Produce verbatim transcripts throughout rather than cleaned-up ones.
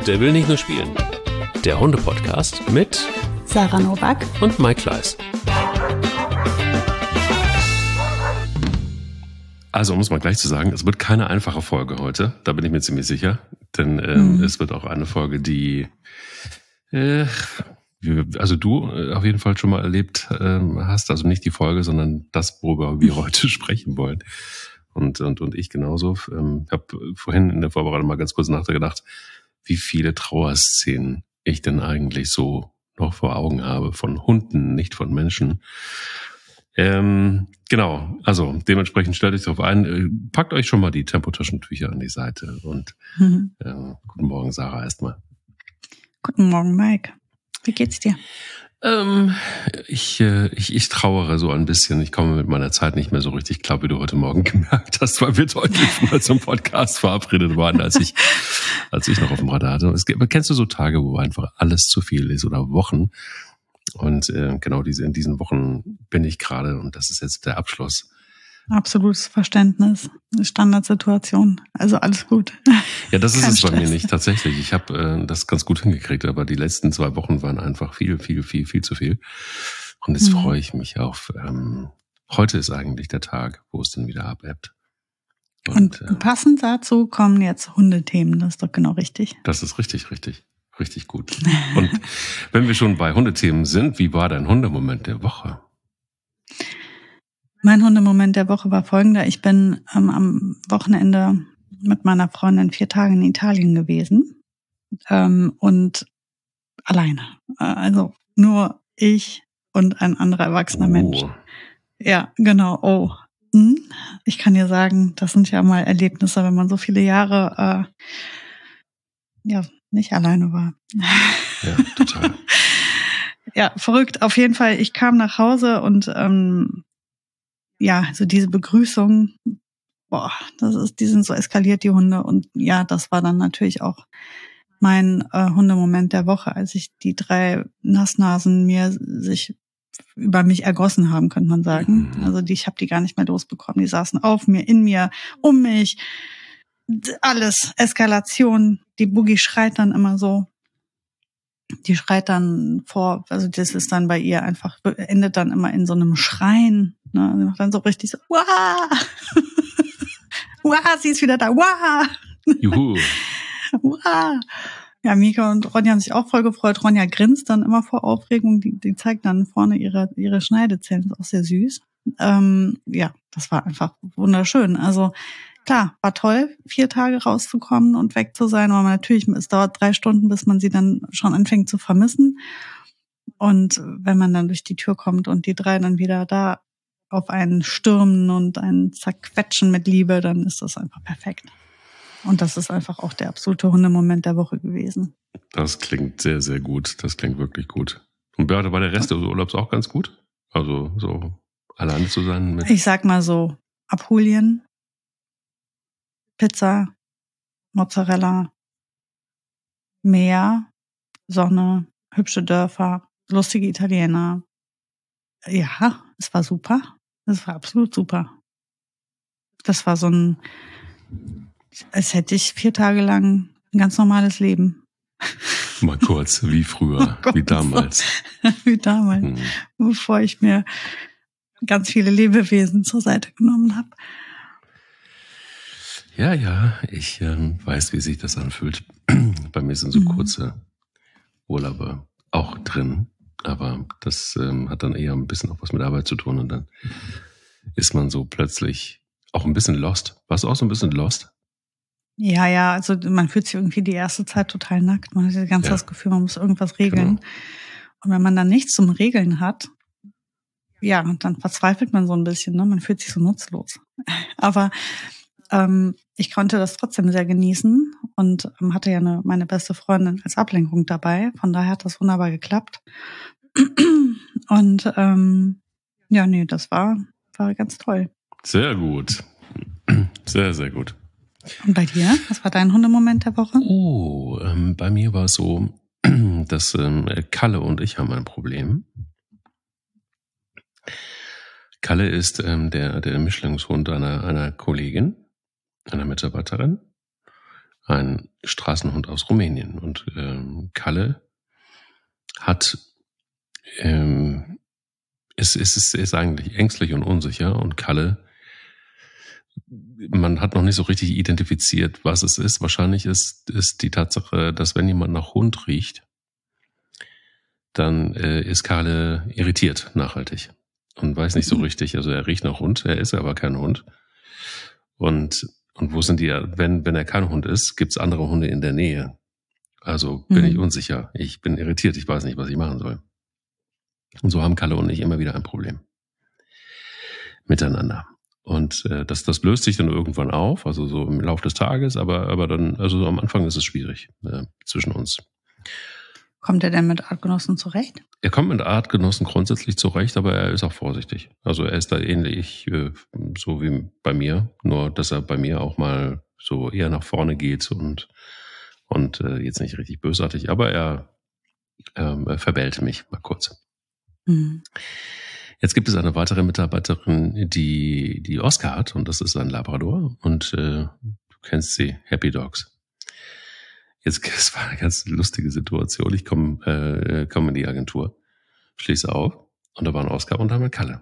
Der will nicht nur spielen. Der Hunde-Podcast mit Sarah Nowak und Mike Kleiss. Also, um es mal gleich zu sagen, es wird keine einfache Folge heute. Da bin ich mir ziemlich sicher. Denn ähm, mhm. es wird auch eine Folge, die äh, also du auf jeden Fall schon mal erlebt ähm, hast. Also nicht die Folge, sondern das, worüber wir heute sprechen wollen. Und, und, und ich genauso. Ähm, ich habe vorhin in der Vorbereitung mal ganz kurz nachgedacht, wie viele Trauerszenen ich denn eigentlich so noch vor Augen habe. Von Hunden, nicht von Menschen. Ähm, genau, also dementsprechend stellt euch darauf ein, packt euch schon mal die Tempotaschentücher an die Seite und mhm. äh, guten Morgen, Sarah, erstmal. Guten Morgen, Mike. Wie geht's dir? Ähm, ich, äh, ich, ich trauere so ein bisschen. Ich komme mit meiner Zeit nicht mehr so richtig klar, wie du heute Morgen gemerkt hast, weil wir deutlich mal zum Podcast verabredet waren, als ich, als ich noch auf dem Radar hatte. Es, kennst du so Tage, wo einfach alles zu viel ist oder Wochen? Und äh, genau diese in diesen Wochen bin ich gerade und das ist jetzt der Abschluss. Absolutes Verständnis, eine Standardsituation, also alles gut. Ja, das ist Kein es bei Stress. mir nicht tatsächlich. Ich habe äh, das ganz gut hingekriegt, aber die letzten zwei Wochen waren einfach viel, viel, viel, viel zu viel. Und jetzt mhm. freue ich mich auf, ähm, heute ist eigentlich der Tag, wo es dann wieder abebbt. Und, und äh, passend dazu kommen jetzt Hundethemen, das ist doch genau richtig. Das ist richtig, richtig. Richtig gut. Und wenn wir schon bei Hundethemen sind, wie war dein Hundemoment der Woche? Mein Hundemoment der Woche war folgender. Ich bin ähm, am Wochenende mit meiner Freundin vier Tage in Italien gewesen ähm, und alleine. Also nur ich und ein anderer erwachsener oh. Mensch. Ja, genau. Oh. Hm. Ich kann dir sagen, das sind ja mal Erlebnisse, wenn man so viele Jahre äh, ja nicht alleine war. Ja, total. Ja, verrückt. Auf jeden Fall, ich kam nach Hause und ähm, ja, so diese Begrüßung, boah, das ist, die sind so eskaliert, die Hunde. Und ja, das war dann natürlich auch mein äh, Hundemoment der Woche, als ich die drei Nassnasen mir sich über mich ergossen haben, könnte man sagen. Mhm. Also die, ich habe die gar nicht mehr losbekommen. Die saßen auf mir, in mir, um mich. Alles, Eskalation. Die Boogie schreit dann immer so. Die schreit dann vor, also das ist dann bei ihr einfach, endet dann immer in so einem Schreien. Ne? Sie macht dann so richtig so, wah! Wah, sie ist wieder da, wah! Juhu! Wah! Ja, Mika und Ronja haben sich auch voll gefreut. Ronja grinst dann immer vor Aufregung. Die, die zeigt dann vorne ihre, ihre Schneidezähne, ist auch sehr süß. Ähm, ja, das war einfach wunderschön. Also, klar, war toll, vier Tage rauszukommen und weg zu sein, aber natürlich, es dauert drei Stunden, bis man sie dann schon anfängt zu vermissen. Und wenn man dann durch die Tür kommt und die drei dann wieder da auf einen stürmen und einen zerquetschen mit Liebe, dann ist das einfach perfekt. Und das ist einfach auch der absolute Hundemoment der Woche gewesen. Das klingt sehr, sehr gut. Das klingt wirklich gut. Und Beate, war der Rest des Urlaubs auch ganz gut? Also so alleine zu sein mit... Ich sag mal so, Apulien, Pizza, Mozzarella, Meer, Sonne, hübsche Dörfer, lustige Italiener. Ja, es war super. Es war absolut super. Das war so ein, als hätte ich vier Tage lang ein ganz normales Leben. Mal kurz, wie früher, wie damals. Wie damals, hm. bevor ich mir ganz viele Lebewesen zur Seite genommen habe. Ja, ja, ich ähm, weiß, wie sich das anfühlt. Bei mir sind so mhm. kurze Urlaube auch drin, aber das ähm, hat dann eher ein bisschen auch was mit Arbeit zu tun und dann ist man so plötzlich auch ein bisschen lost. Warst du auch so ein bisschen lost? Ja, ja, also man fühlt sich irgendwie die erste Zeit total nackt. Man hat die ganze Zeit ja. das Gefühl, man muss irgendwas regeln. Genau. Und wenn man dann nichts zum Regeln hat, ja, dann verzweifelt man so ein bisschen, ne? Man fühlt sich so nutzlos. Aber ähm, ich konnte das trotzdem sehr genießen und ähm, hatte ja eine, meine beste Freundin als Ablenkung dabei. Von daher hat das wunderbar geklappt. Und ähm, ja, nee, das war, war ganz toll. Sehr gut. Sehr, sehr gut. Und bei dir? Was war dein Hundemoment der Woche? Oh, ähm, bei mir war es so, dass ähm, Kalle und ich haben ein Problem. Kalle ist ähm, der, der Mischlingshund einer, einer Kollegin, einer Mitarbeiterin. Ein Straßenhund aus Rumänien. Und ähm, Kalle hat, ähm, ist, ist, ist, ist eigentlich ängstlich und unsicher. Und Kalle, man hat noch nicht so richtig identifiziert, was es ist. Wahrscheinlich ist, ist die Tatsache, dass wenn jemand nach Hund riecht, dann äh, ist Kalle irritiert nachhaltig und weiß nicht so richtig. Also er riecht nach Hund, er ist aber kein Hund. Und und wo sind die? Wenn wenn er kein Hund ist, gibt's andere Hunde in der Nähe. Also bin mhm. ich unsicher. Ich bin irritiert. Ich weiß nicht, was ich machen soll. Und so haben Kalle und ich immer wieder ein Problem miteinander. Und äh, das das löst sich dann irgendwann auf, also so im Laufe des Tages. Aber aber dann, also so am Anfang ist es schwierig äh, zwischen uns. Kommt er denn mit Artgenossen zurecht? Er kommt mit Artgenossen grundsätzlich zurecht, aber er ist auch vorsichtig. Also er ist da ähnlich äh, so wie bei mir, nur dass er bei mir auch mal so eher nach vorne geht und und äh, jetzt nicht richtig bösartig, aber er, ähm, er verbellt mich mal kurz. Mhm. Jetzt gibt es eine weitere Mitarbeiterin, die die Oscar hat, und das ist ein Labrador, und äh, du kennst sie, Happy Dogs. Jetzt, es war eine ganz lustige Situation. Ich komme äh, komm in die Agentur, schließe auf, und da waren Oscar und da war Kalle.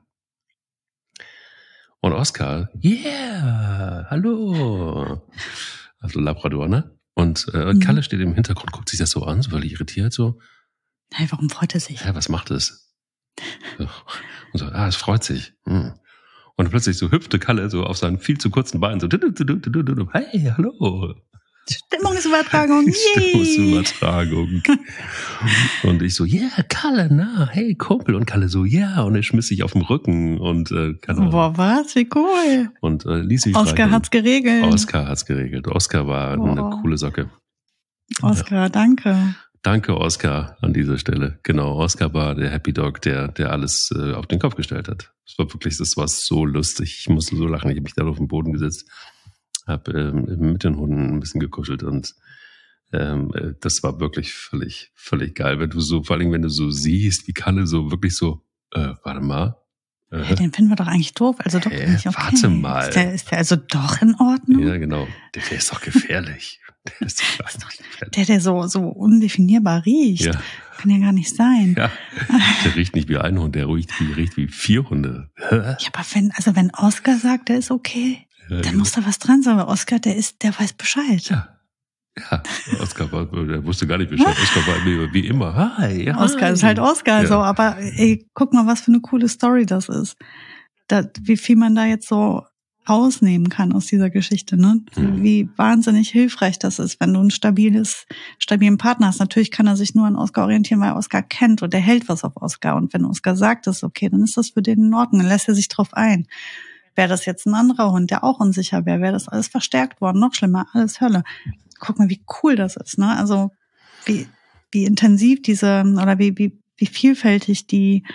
Und Oscar, yeah, hallo, also Labrador, ne? Und äh, mhm. Kalle steht im Hintergrund, guckt sich das so an, so völlig irritiert, so. Hey, warum freut er sich? Ja, was macht es? Und so, ah, es freut sich. Hm. Und plötzlich so hüpfte Kalle so auf seinen viel zu kurzen Beinen, so, hey, hallo. Stimmungsübertragung. Stimmungsübertragung. Und ich so, ja, yeah, Kalle, na, hey, Kumpel. Und Kalle so, ja. Yeah. Und er schmiss sich auf den Rücken und äh, keine Boah, was? Wie cool. Und äh, ließ sich Oscar hat's geregelt. Oscar hat's geregelt. Oscar war Boah. eine coole Socke. Oscar, ja. danke. Danke, Oscar, an dieser Stelle. Genau, Oscar war der Happy Dog, der der alles äh, auf den Kopf gestellt hat. Das war wirklich, das war so lustig. Ich musste so lachen. Ich habe mich da auf den Boden gesetzt, habe ähm, mit den Hunden ein bisschen gekuschelt, und ähm, das war wirklich völlig, völlig geil. Wenn du so, vor allem wenn du so siehst, wie Kalle so wirklich so, äh, warte mal. Äh, hey, den finden wir doch eigentlich doof. Also doch äh, nicht okay. Warte mal. Ist der, ist der also doch in Ordnung? Ja, genau. Der, der ist doch gefährlich. Der ist doch gefährlich. Der, der so, so undefinierbar riecht. Ja. Kann ja gar nicht sein. Ja. Der riecht nicht wie ein Hund, der riecht wie, riecht wie vier Hunde. Ja, aber wenn, also wenn Oscar sagt, der ist okay, ja, dann ja. muss da was dran sein, weil Oscar, der ist, der weiß Bescheid. Ja. Ja, Oscar war, der wusste gar nicht Bescheid. Oscar war wie, wie immer. Hi, hi. Oscar ist halt Oscar, ja. so, aber ey, guck mal, was für eine coole Story das ist. Da, wie viel man da jetzt so rausnehmen kann aus dieser Geschichte, ne? Mhm. Wie wahnsinnig hilfreich das ist, wenn du ein stabiles, stabilen Partner hast. Natürlich kann er sich nur an Oscar orientieren, weil Oscar kennt und der hält was auf Oscar. Und wenn Oscar sagt, das ist okay, dann ist das für den in Ordnung, dann lässt er sich drauf ein. Wäre das jetzt ein anderer Hund, der auch unsicher wäre, wäre das alles verstärkt worden, noch schlimmer, alles Hölle. Guck mal, wie cool das ist, ne? Also wie wie intensiv diese oder wie wie wie vielfältig die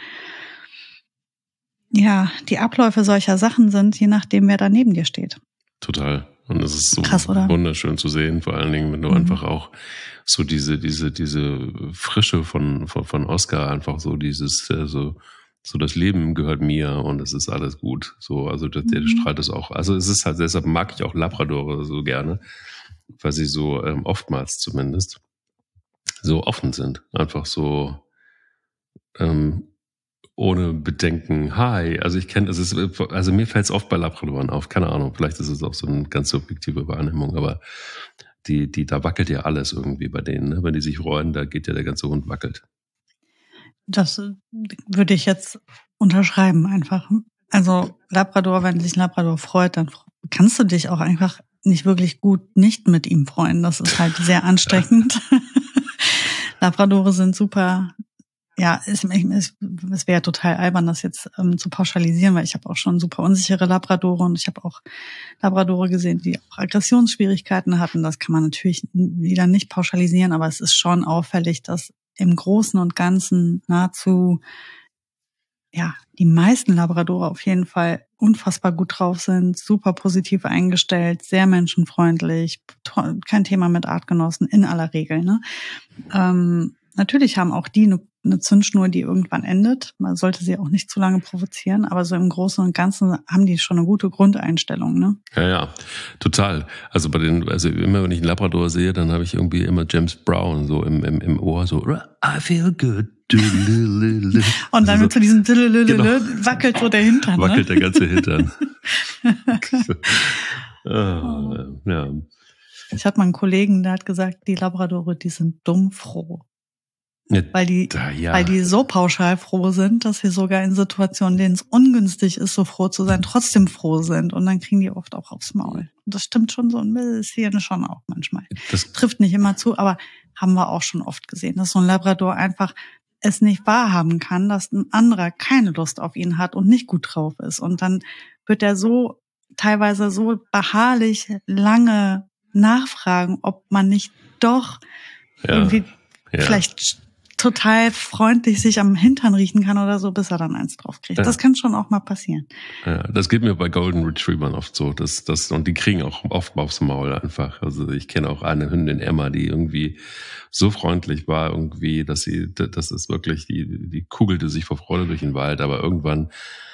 ja die Abläufe solcher Sachen sind, je nachdem, wer da neben dir steht. Total. Und es ist so krass, oder? Wunderschön zu sehen, vor allen Dingen, wenn du mhm. einfach auch so diese diese diese Frische von von von Oscar, einfach so dieses äh, so so das Leben gehört mir und es ist alles gut. So, also der, der mhm. strahlt es auch. Also es ist halt, deshalb mag ich auch Labradore so gerne, weil sie so ähm, oftmals zumindest so offen sind. Einfach so ähm, ohne Bedenken. Hi, also ich kenne, es ist, also mir fällt es oft bei Labradoren auf. Keine Ahnung, vielleicht ist es auch so eine ganz subjektive Wahrnehmung, aber die, die, da wackelt ja alles irgendwie bei denen. Ne? Wenn die sich freuen, da geht ja der ganze Hund wackelt. Das würde ich jetzt unterschreiben einfach. Also Labrador, wenn sich ein Labrador freut, dann kannst du dich auch einfach nicht wirklich gut nicht mit ihm freuen. Das ist halt sehr anstrengend. Labradore sind super, ja, es, es, es wäre total albern, das jetzt ähm, zu pauschalisieren, weil ich habe auch schon super unsichere Labradore und ich habe auch Labradore gesehen, die auch Aggressionsschwierigkeiten hatten. Das kann man natürlich wieder nicht pauschalisieren, aber es ist schon auffällig, dass im Großen und Ganzen nahezu, ja, die meisten Labradore auf jeden Fall unfassbar gut drauf sind, super positiv eingestellt, sehr menschenfreundlich, kein Thema mit Artgenossen in aller Regel, ne? Ähm, natürlich haben auch die eine eine Zündschnur, die irgendwann endet. Man sollte sie auch nicht zu lange provozieren, aber so im Großen und Ganzen haben die schon eine gute Grundeinstellung, ne? Ja, ja, total. Also bei den, also immer wenn ich einen Labrador sehe, dann habe ich irgendwie immer James Brown so im, im, im Ohr, so I feel good. Und dann also mit so diesem genau. wackelt so der Hintern. Wackelt ne? der ganze Hintern. ah, ja. Ich hatte mal einen Kollegen, der hat gesagt, die Labradore, die sind dumm froh. Ja, weil die, da, ja. weil die so pauschal froh sind, dass sie sogar in Situationen, denen es ungünstig ist, so froh zu sein, trotzdem froh sind. Und dann kriegen die oft auch aufs Maul. Und das stimmt schon so ein bisschen schon auch manchmal. Das trifft nicht immer zu, aber haben wir auch schon oft gesehen, dass so ein Labrador einfach es nicht wahrhaben kann, dass ein anderer keine Lust auf ihn hat und nicht gut drauf ist. Und dann wird er so teilweise so beharrlich lange nachfragen, ob man nicht doch ja, irgendwie ja. vielleicht total freundlich sich am Hintern riechen kann oder so, bis er dann eins drauf kriegt. Ja. Das kann schon auch mal passieren. Ja, das geht mir bei Golden Retrievern oft so. Das, das, und die kriegen auch oft aufs Maul einfach. Also ich kenne auch eine Hündin, Emma, die irgendwie so freundlich war, irgendwie, dass sie, das ist wirklich, die, die kugelte sich vor Freude durch den Wald, aber irgendwann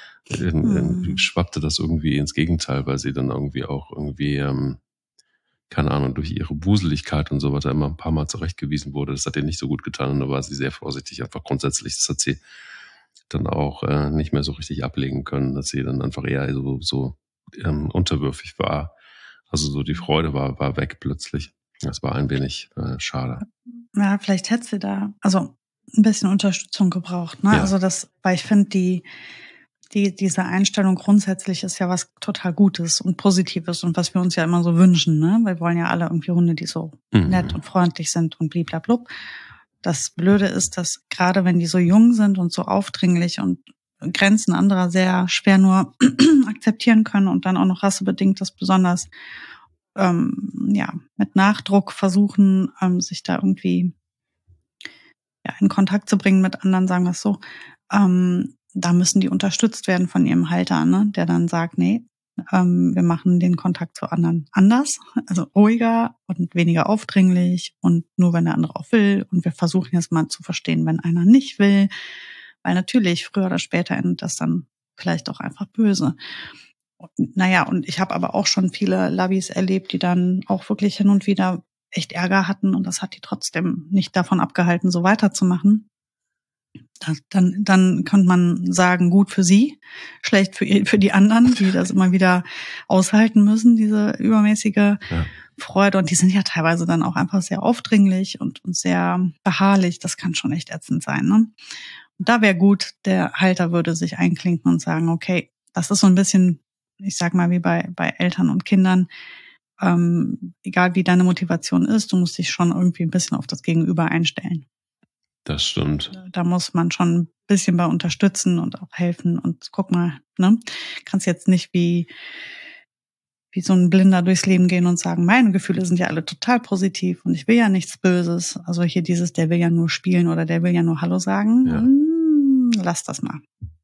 hm. schwappte das irgendwie ins Gegenteil, weil sie dann irgendwie auch irgendwie, ähm, keine Ahnung, durch ihre Wuseligkeit und so weiter immer ein paar Mal zurechtgewiesen wurde. Das hat ihr nicht so gut getan und da war sie sehr vorsichtig, einfach grundsätzlich. Das hat sie dann auch äh, nicht mehr so richtig ablegen können, dass sie dann einfach eher so, so ähm, unterwürfig war. Also so die Freude war, war weg plötzlich. Das war ein wenig äh, schade. Ja, vielleicht hätte sie da also ein bisschen Unterstützung gebraucht. Ne? Ja. Also das, weil ich finde, die Die, diese Einstellung grundsätzlich ist ja was total Gutes und Positives und was wir uns ja immer so wünschen, ne? Wir wollen ja alle irgendwie Hunde, die so mhm. nett und freundlich sind und bliblablub. Das Blöde ist, dass gerade wenn die so jung sind und so aufdringlich und Grenzen anderer sehr schwer nur akzeptieren können und dann auch noch rassebedingt das besonders ähm, ja mit Nachdruck versuchen, ähm, sich da irgendwie ja in Kontakt zu bringen mit anderen, sagen wir es so, ähm, da müssen die unterstützt werden von ihrem Halter, ne? Der dann sagt, nee, ähm, wir machen den Kontakt zu anderen anders, also ruhiger und weniger aufdringlich und nur, wenn der andere auch will. Und wir versuchen jetzt mal zu verstehen, wenn einer nicht will. Weil natürlich, früher oder später endet das dann vielleicht auch einfach böse. Und, naja, und ich habe aber auch schon viele Labis erlebt, die dann auch wirklich hin und wieder echt Ärger hatten. Und das hat die trotzdem nicht davon abgehalten, so weiterzumachen. Das, dann, dann könnte man sagen, gut für sie, schlecht für, für die anderen, die das immer wieder aushalten müssen, diese übermäßige ja. Freude. Und die sind ja teilweise dann auch einfach sehr aufdringlich und, und sehr beharrlich. Das kann schon echt ätzend sein, ne? Und da wäre gut, der Halter würde sich einklinken und sagen, okay, das ist so ein bisschen, ich sag mal, wie bei, bei Eltern und Kindern, ähm, egal wie deine Motivation ist, du musst dich schon irgendwie ein bisschen auf das Gegenüber einstellen. Das stimmt. Da muss man schon ein bisschen bei unterstützen und auch helfen und guck mal, ne? Kannst jetzt nicht wie, wie so ein Blinder durchs Leben gehen und sagen, meine Gefühle sind ja alle total positiv und ich will ja nichts Böses. Also hier dieses, der will ja nur spielen oder der will ja nur Hallo sagen. Ja. Hm, lass das mal.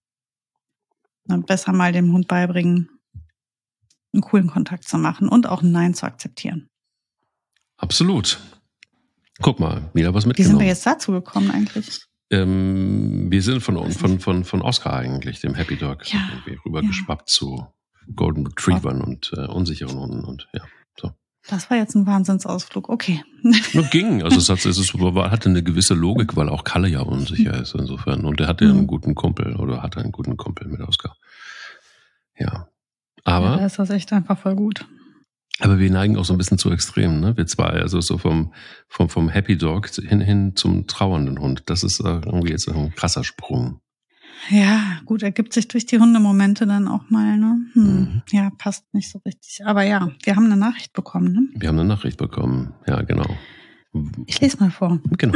Und besser mal dem Hund beibringen, einen coolen Kontakt zu machen und auch ein Nein zu akzeptieren. Absolut. Guck mal, wieder was mitgenommen. Wie sind wir jetzt dazu gekommen eigentlich? Ähm, wir sind von, von, von, von Oscar eigentlich, dem Happy Dog, ja, irgendwie rübergeschwappt ja. zu Golden Retrievern oh. und äh, unsicheren Hunden und ja, so. Das war jetzt ein Wahnsinnsausflug, okay. Nur ging, also es, hat, es ist, hatte eine gewisse Logik, weil auch Kalle ja unsicher ist insofern und er hatte mhm. einen guten Kumpel oder hatte einen guten Kumpel mit Oscar. Ja, aber... Ja, da ist das echt einfach voll gut. Aber wir neigen auch so ein bisschen zu Extremen, ne? Wir zwei, also so vom, vom, vom Happy Dog hin, hin zum trauernden Hund. Das ist irgendwie jetzt ein krasser Sprung. Ja, gut, ergibt sich durch die Hundemomente dann auch mal, ne? Hm. Mhm. Ja, passt nicht so richtig. Aber ja, wir haben eine Nachricht bekommen, ne? Wir haben eine Nachricht bekommen, ja, genau. Ich lese mal vor. Genau.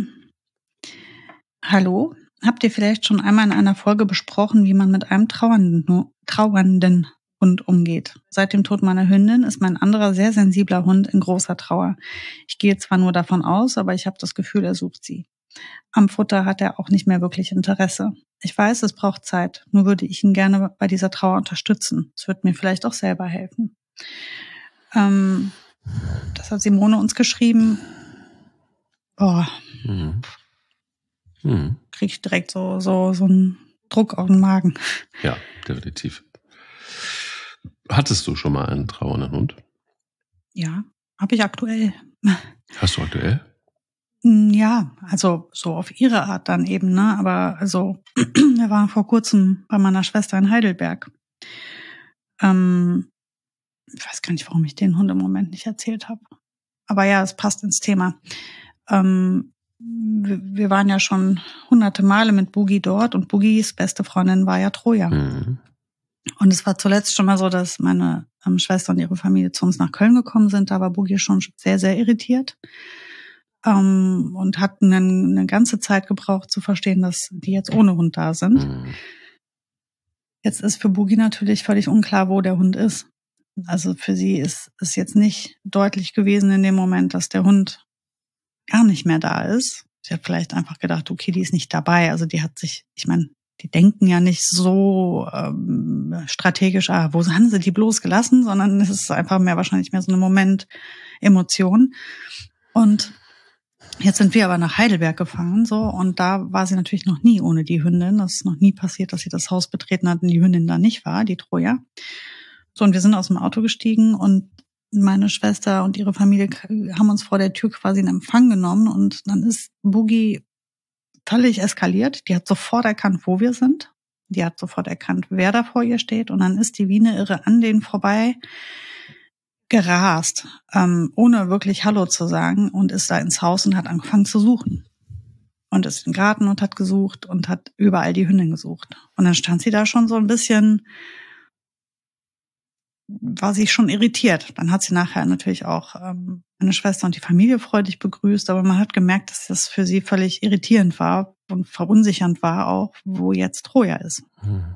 Hallo, habt ihr vielleicht schon einmal in einer Folge besprochen, wie man mit einem trauernden, trauernden Hund umgeht? Seit dem Tod meiner Hündin ist mein anderer sehr sensibler Hund in großer Trauer. Ich gehe zwar nur davon aus, aber ich habe das Gefühl, er sucht sie. Am Futter hat er auch nicht mehr wirklich Interesse. Ich weiß, es braucht Zeit, nur würde ich ihn gerne bei dieser Trauer unterstützen. Es wird mir vielleicht auch selber helfen. Ähm, das hat Simone uns geschrieben. Boah. Mhm. Mhm. Kriege ich direkt so, so, so einen Druck auf den Magen. Ja, definitiv. Hattest du schon mal einen trauernden Hund? Ja, habe ich aktuell. Hast du aktuell? Ja, also so auf ihre Art dann eben, ne? Aber also, wir waren vor kurzem bei meiner Schwester in Heidelberg. Ähm, ich weiß gar nicht, warum ich den Hund im Moment nicht erzählt habe. Aber ja, es passt ins Thema. Ähm, wir, wir waren ja schon hunderte Male mit Boogie dort und Boogies beste Freundin war ja Troja. Mhm. Und es war zuletzt schon mal so, dass meine ähm, Schwester und ihre Familie zu uns nach Köln gekommen sind. Da war Boogie schon sehr, sehr irritiert. Ähm, und hat eine, eine ganze Zeit gebraucht zu verstehen, dass die jetzt ohne Hund da sind. Mhm. Jetzt ist für Boogie natürlich völlig unklar, wo der Hund ist. Also für sie ist es jetzt nicht deutlich gewesen in dem Moment, dass der Hund gar nicht mehr da ist. Sie hat vielleicht einfach gedacht, okay, die ist nicht dabei. Also die hat sich, ich meine, die denken ja nicht so ähm, strategisch, ah, wo haben sie die bloß gelassen, sondern es ist einfach mehr wahrscheinlich mehr so eine Moment-Emotion. Und jetzt sind wir aber nach Heidelberg gefahren, so, und da war sie natürlich noch nie ohne die Hündin. Das ist noch nie passiert, dass sie das Haus betreten hat und die Hündin da nicht war, die Troja. So, und wir sind aus dem Auto gestiegen und meine Schwester und ihre Familie haben uns vor der Tür quasi in Empfang genommen und dann ist Boogie völlig eskaliert. Die hat sofort erkannt, wo wir sind. Die hat sofort erkannt, wer da vor ihr steht und dann ist die wie eine Irre an denen vorbei gerast, ähm, ohne wirklich Hallo zu sagen und ist da ins Haus und hat angefangen zu suchen. Und ist im Garten und hat gesucht und hat überall die Hündin gesucht. Und dann stand sie da schon so ein bisschen, war sie schon irritiert. Dann hat sie nachher natürlich auch ähm, meine Schwester und die Familie freudig begrüßt, aber man hat gemerkt, dass das für sie völlig irritierend war und verunsichernd war auch, wo jetzt Troja ist. Mhm.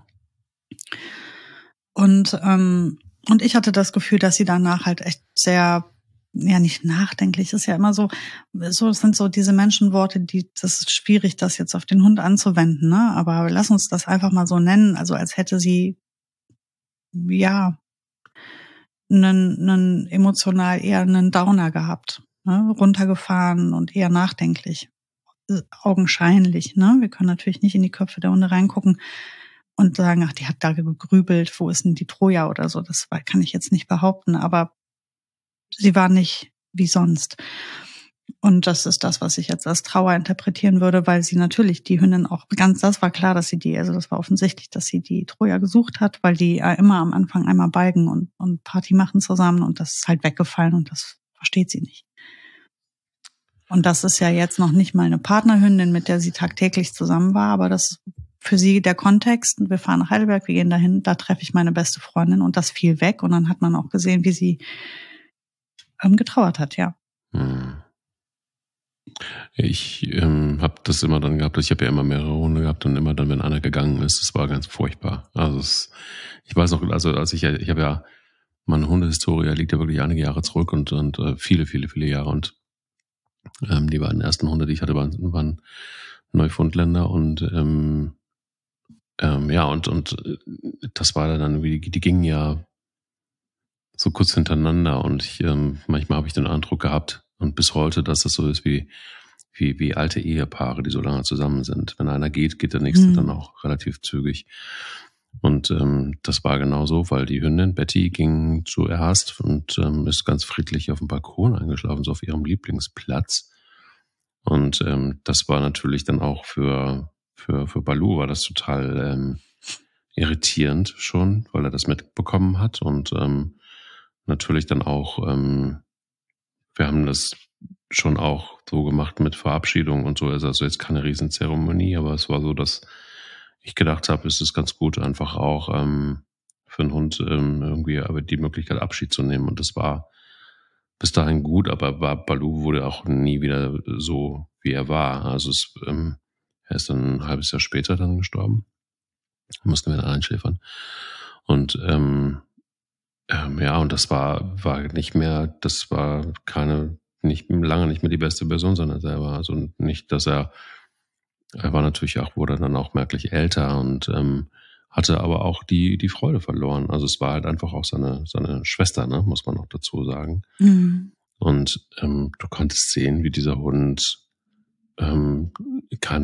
Und ähm, und ich hatte das Gefühl, dass sie danach halt echt sehr, ja nicht nachdenklich, ist ja immer so, so das sind so diese Menschenworte, die, das ist schwierig, das jetzt auf den Hund anzuwenden, ne? Aber lass uns das einfach mal so nennen, also als hätte sie, ja, einen, einen emotional eher einen Downer gehabt, ne? Runtergefahren und eher nachdenklich. Augenscheinlich, ne? Wir können natürlich nicht in die Köpfe der Hunde reingucken und sagen, ach, die hat da gegrübelt, wo ist denn die Troja oder so. Das kann ich jetzt nicht behaupten, aber sie war nicht wie sonst. Und das ist das, was ich jetzt als Trauer interpretieren würde, weil sie natürlich die Hündin auch ganz, das war klar, dass sie die, also das war offensichtlich, dass sie die Troja gesucht hat, weil die immer am Anfang einmal balgen und, und Party machen zusammen und das ist halt weggefallen und das versteht sie nicht. Und das ist ja jetzt noch nicht mal eine Partnerhündin, mit der sie tagtäglich zusammen war, aber das für sie der Kontext. Wir fahren nach Heidelberg, wir gehen dahin, da treffe ich meine beste Freundin und das fiel weg und dann hat man auch gesehen, wie sie ähm, getrauert hat, ja. Mhm. Ich ähm, habe das immer dann gehabt, ich habe ja immer mehrere Hunde gehabt und immer dann, wenn einer gegangen ist, das war ganz furchtbar. Also es, ich weiß noch, also als ich ja, ich habe ja, meine Hundehistorie liegt ja wirklich einige Jahre zurück und, und äh, viele, viele, viele Jahre und ähm, die beiden ersten Hunde, die ich hatte, waren, waren Neufundländer und ähm, ähm, ja, und, und das war dann, wie die, die gingen ja so kurz hintereinander und ich, ähm, manchmal habe ich den Eindruck gehabt und bis heute, dass das so ist wie Wie, wie alte Ehepaare, die so lange zusammen sind. Wenn einer geht, geht der nächste mhm. dann auch relativ zügig. Und ähm, das war genau so, weil die Hündin Betty ging zuerst und ähm, ist ganz friedlich auf dem Balkon eingeschlafen, so auf ihrem Lieblingsplatz. Und ähm, das war natürlich dann auch für, für, für Baloo war das total ähm, irritierend schon, weil er das mitbekommen hat. Und ähm, natürlich dann auch, ähm, wir haben das schon auch so gemacht mit Verabschiedung und so. Also jetzt keine Riesenzeremonie, aber es war so, dass ich gedacht habe, es ist ganz gut, einfach auch ähm, für einen Hund ähm, irgendwie aber die Möglichkeit, Abschied zu nehmen. Und das war bis dahin gut, aber war, Baloo wurde auch nie wieder so, wie er war. Also es, ähm, er ist dann ein halbes Jahr später dann gestorben. Mussten wir dann einschläfern. Und ähm, ähm, ja, und das war, war nicht mehr, das war keine nicht lange nicht mehr die beste Version seiner selber. Also nicht, dass er, er war natürlich auch, wurde dann auch merklich älter und ähm, hatte aber auch die, die Freude verloren. Also es war halt einfach auch seine, seine Schwester, ne, muss man noch dazu sagen. Mhm. Und ähm, du konntest sehen, wie dieser Hund ähm, keine,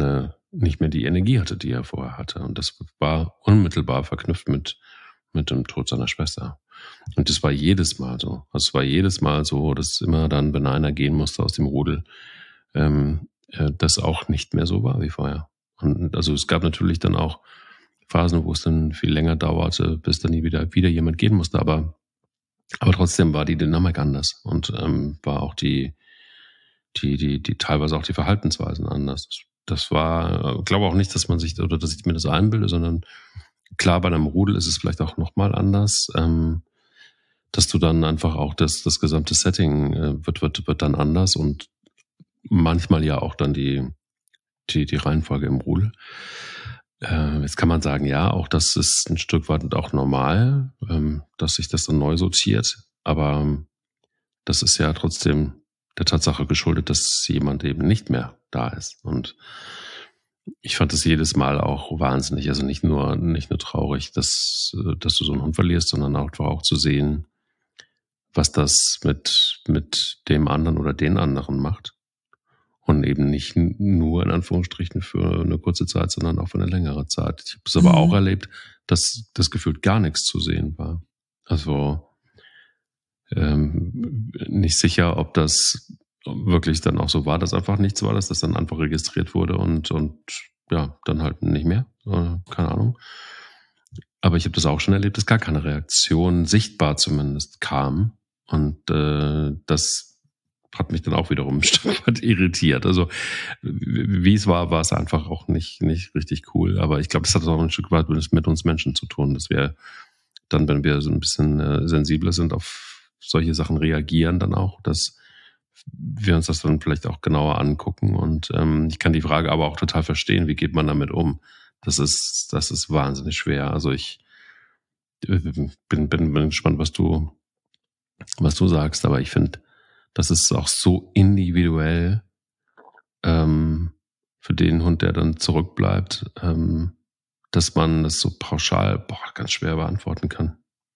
nicht mehr die Energie hatte, die er vorher hatte. Und das war unmittelbar verknüpft mit, mit dem Tod seiner Schwester. Und das war jedes Mal so. Also es war jedes Mal so, dass immer dann, wenn einer gehen musste aus dem Rudel, ähm, äh, das auch nicht mehr so war wie vorher. Und also es gab natürlich dann auch Phasen, wo es dann viel länger dauerte, bis dann nie wieder, wieder jemand gehen musste. Aber, aber trotzdem war die Dynamik anders und ähm, war auch die, die, die, die, teilweise auch die Verhaltensweisen anders. Das war, ich glaube auch nicht, dass man sich, oder dass ich mir das einbilde, sondern klar, bei einem Rudel ist es vielleicht auch nochmal anders, ähm, dass du dann einfach auch das, das gesamte Setting äh, wird, wird, wird dann anders und manchmal ja auch dann die, die, die Reihenfolge im Rudel. Äh, jetzt kann man sagen, ja, auch das ist ein Stück weit auch normal, ähm, dass sich das dann neu sortiert, aber ähm, das ist ja trotzdem der Tatsache geschuldet, dass jemand eben nicht mehr da ist. Und ich fand es jedes Mal auch wahnsinnig, also nicht nur, nicht nur traurig, dass, dass du so einen Hund verlierst, sondern auch, auch zu sehen, was das mit, mit dem anderen oder den anderen macht. Und eben nicht nur in Anführungsstrichen für eine kurze Zeit, sondern auch für eine längere Zeit. Ich habe es aber mhm. auch erlebt, dass das gefühlt gar nichts zu sehen war. Also ähm, nicht sicher, ob das wirklich dann auch so war, dass einfach nichts war, dass das dann einfach registriert wurde und, und ja, dann halt nicht mehr. Äh, keine Ahnung. Aber ich habe das auch schon erlebt, dass gar keine Reaktion sichtbar zumindest kam. Und äh, das hat mich dann auch wiederum ein Stück weit irritiert. Also wie es war, war es einfach auch nicht, nicht richtig cool. Aber ich glaube, das hat auch ein Stück weit mit uns Menschen zu tun, dass wir dann, wenn wir so ein bisschen äh, sensibler sind, auf solche Sachen reagieren dann auch, dass wir uns das dann vielleicht auch genauer angucken. Und ähm, ich kann die Frage aber auch total verstehen, wie geht man damit um? Das ist, das ist wahnsinnig schwer. Also ich bin, bin, bin gespannt, was du, was du sagst, aber ich finde, das ist auch so individuell ähm, für den Hund, der dann zurückbleibt, ähm, dass man das so pauschal boah, ganz schwer beantworten kann.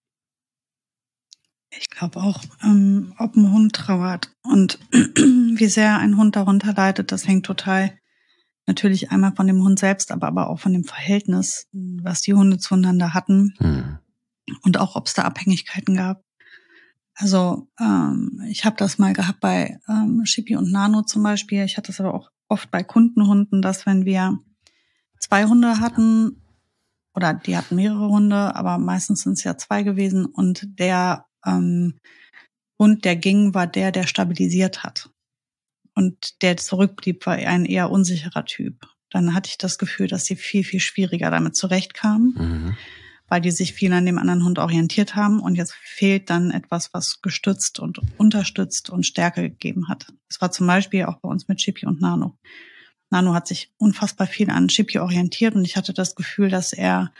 Ich glaube auch, ähm, ob ein Hund trauert und wie sehr ein Hund darunter leidet, das hängt total natürlich einmal von dem Hund selbst, aber, aber auch von dem Verhältnis, was die Hunde zueinander hatten hm. und auch, ob es da Abhängigkeiten gab. Also ähm, ich habe das mal gehabt bei ähm, Chippy und Nano zum Beispiel. Ich hatte das aber auch oft bei Kundenhunden, dass wenn wir zwei Hunde hatten, oder die hatten mehrere Hunde, aber meistens sind es ja zwei gewesen und der ähm, Hund, der ging, war der, der stabilisiert hat. Und der zurückblieb, war ein eher unsicherer Typ. Dann hatte ich das Gefühl, dass sie viel, viel schwieriger damit zurechtkamen. Mhm. Weil die sich viel an dem anderen Hund orientiert haben und jetzt fehlt dann etwas, was gestützt und unterstützt und Stärke gegeben hat. Das war zum Beispiel auch bei uns mit Chippy und Nano. Nano hat sich unfassbar viel an Chippy orientiert und ich hatte das Gefühl, dass er,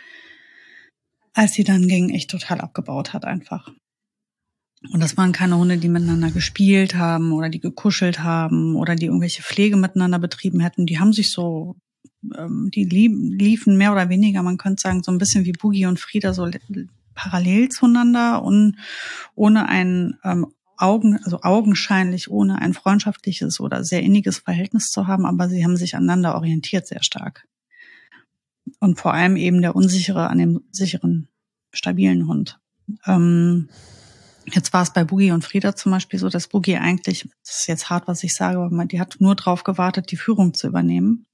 als sie dann ging, echt total abgebaut hat einfach. Und das waren keine Hunde, die miteinander gespielt haben oder die gekuschelt haben oder die irgendwelche Pflege miteinander betrieben hätten. Die haben sich so die liefen mehr oder weniger, man könnte sagen, so ein bisschen wie Boogie und Frieda, so parallel zueinander und ohne ein ähm, Augen, also augenscheinlich ohne ein freundschaftliches oder sehr inniges Verhältnis zu haben, aber sie haben sich aneinander orientiert sehr stark. Und vor allem eben der Unsichere an dem sicheren, stabilen Hund. Ähm, jetzt war es bei Boogie und Frieda zum Beispiel so, dass Boogie eigentlich, das ist jetzt hart, was ich sage, aber die hat nur drauf gewartet, die Führung zu übernehmen.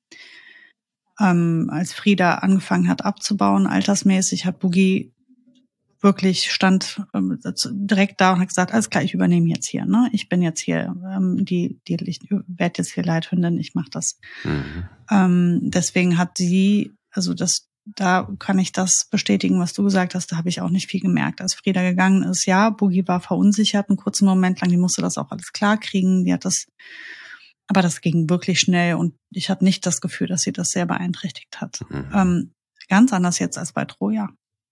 Ähm, als Frieda angefangen hat abzubauen, altersmäßig, hat Boogie wirklich stand ähm, direkt da und hat gesagt, alles klar, ich übernehme jetzt hier, ne? Ich bin jetzt hier, ähm, die, die, ich werde jetzt hier Leithündin, ich mache das. Mhm. Ähm, deswegen hat sie, also das, da kann ich das bestätigen, was du gesagt hast, da habe ich auch nicht viel gemerkt. Als Frieda gegangen ist, ja, Boogie war verunsichert, einen kurzen Moment lang, die musste das auch alles klar kriegen, die hat das. Aber das ging wirklich schnell und ich hatte nicht das Gefühl, dass sie das sehr beeinträchtigt hat. Mhm. Ähm, ganz anders jetzt als bei Troja,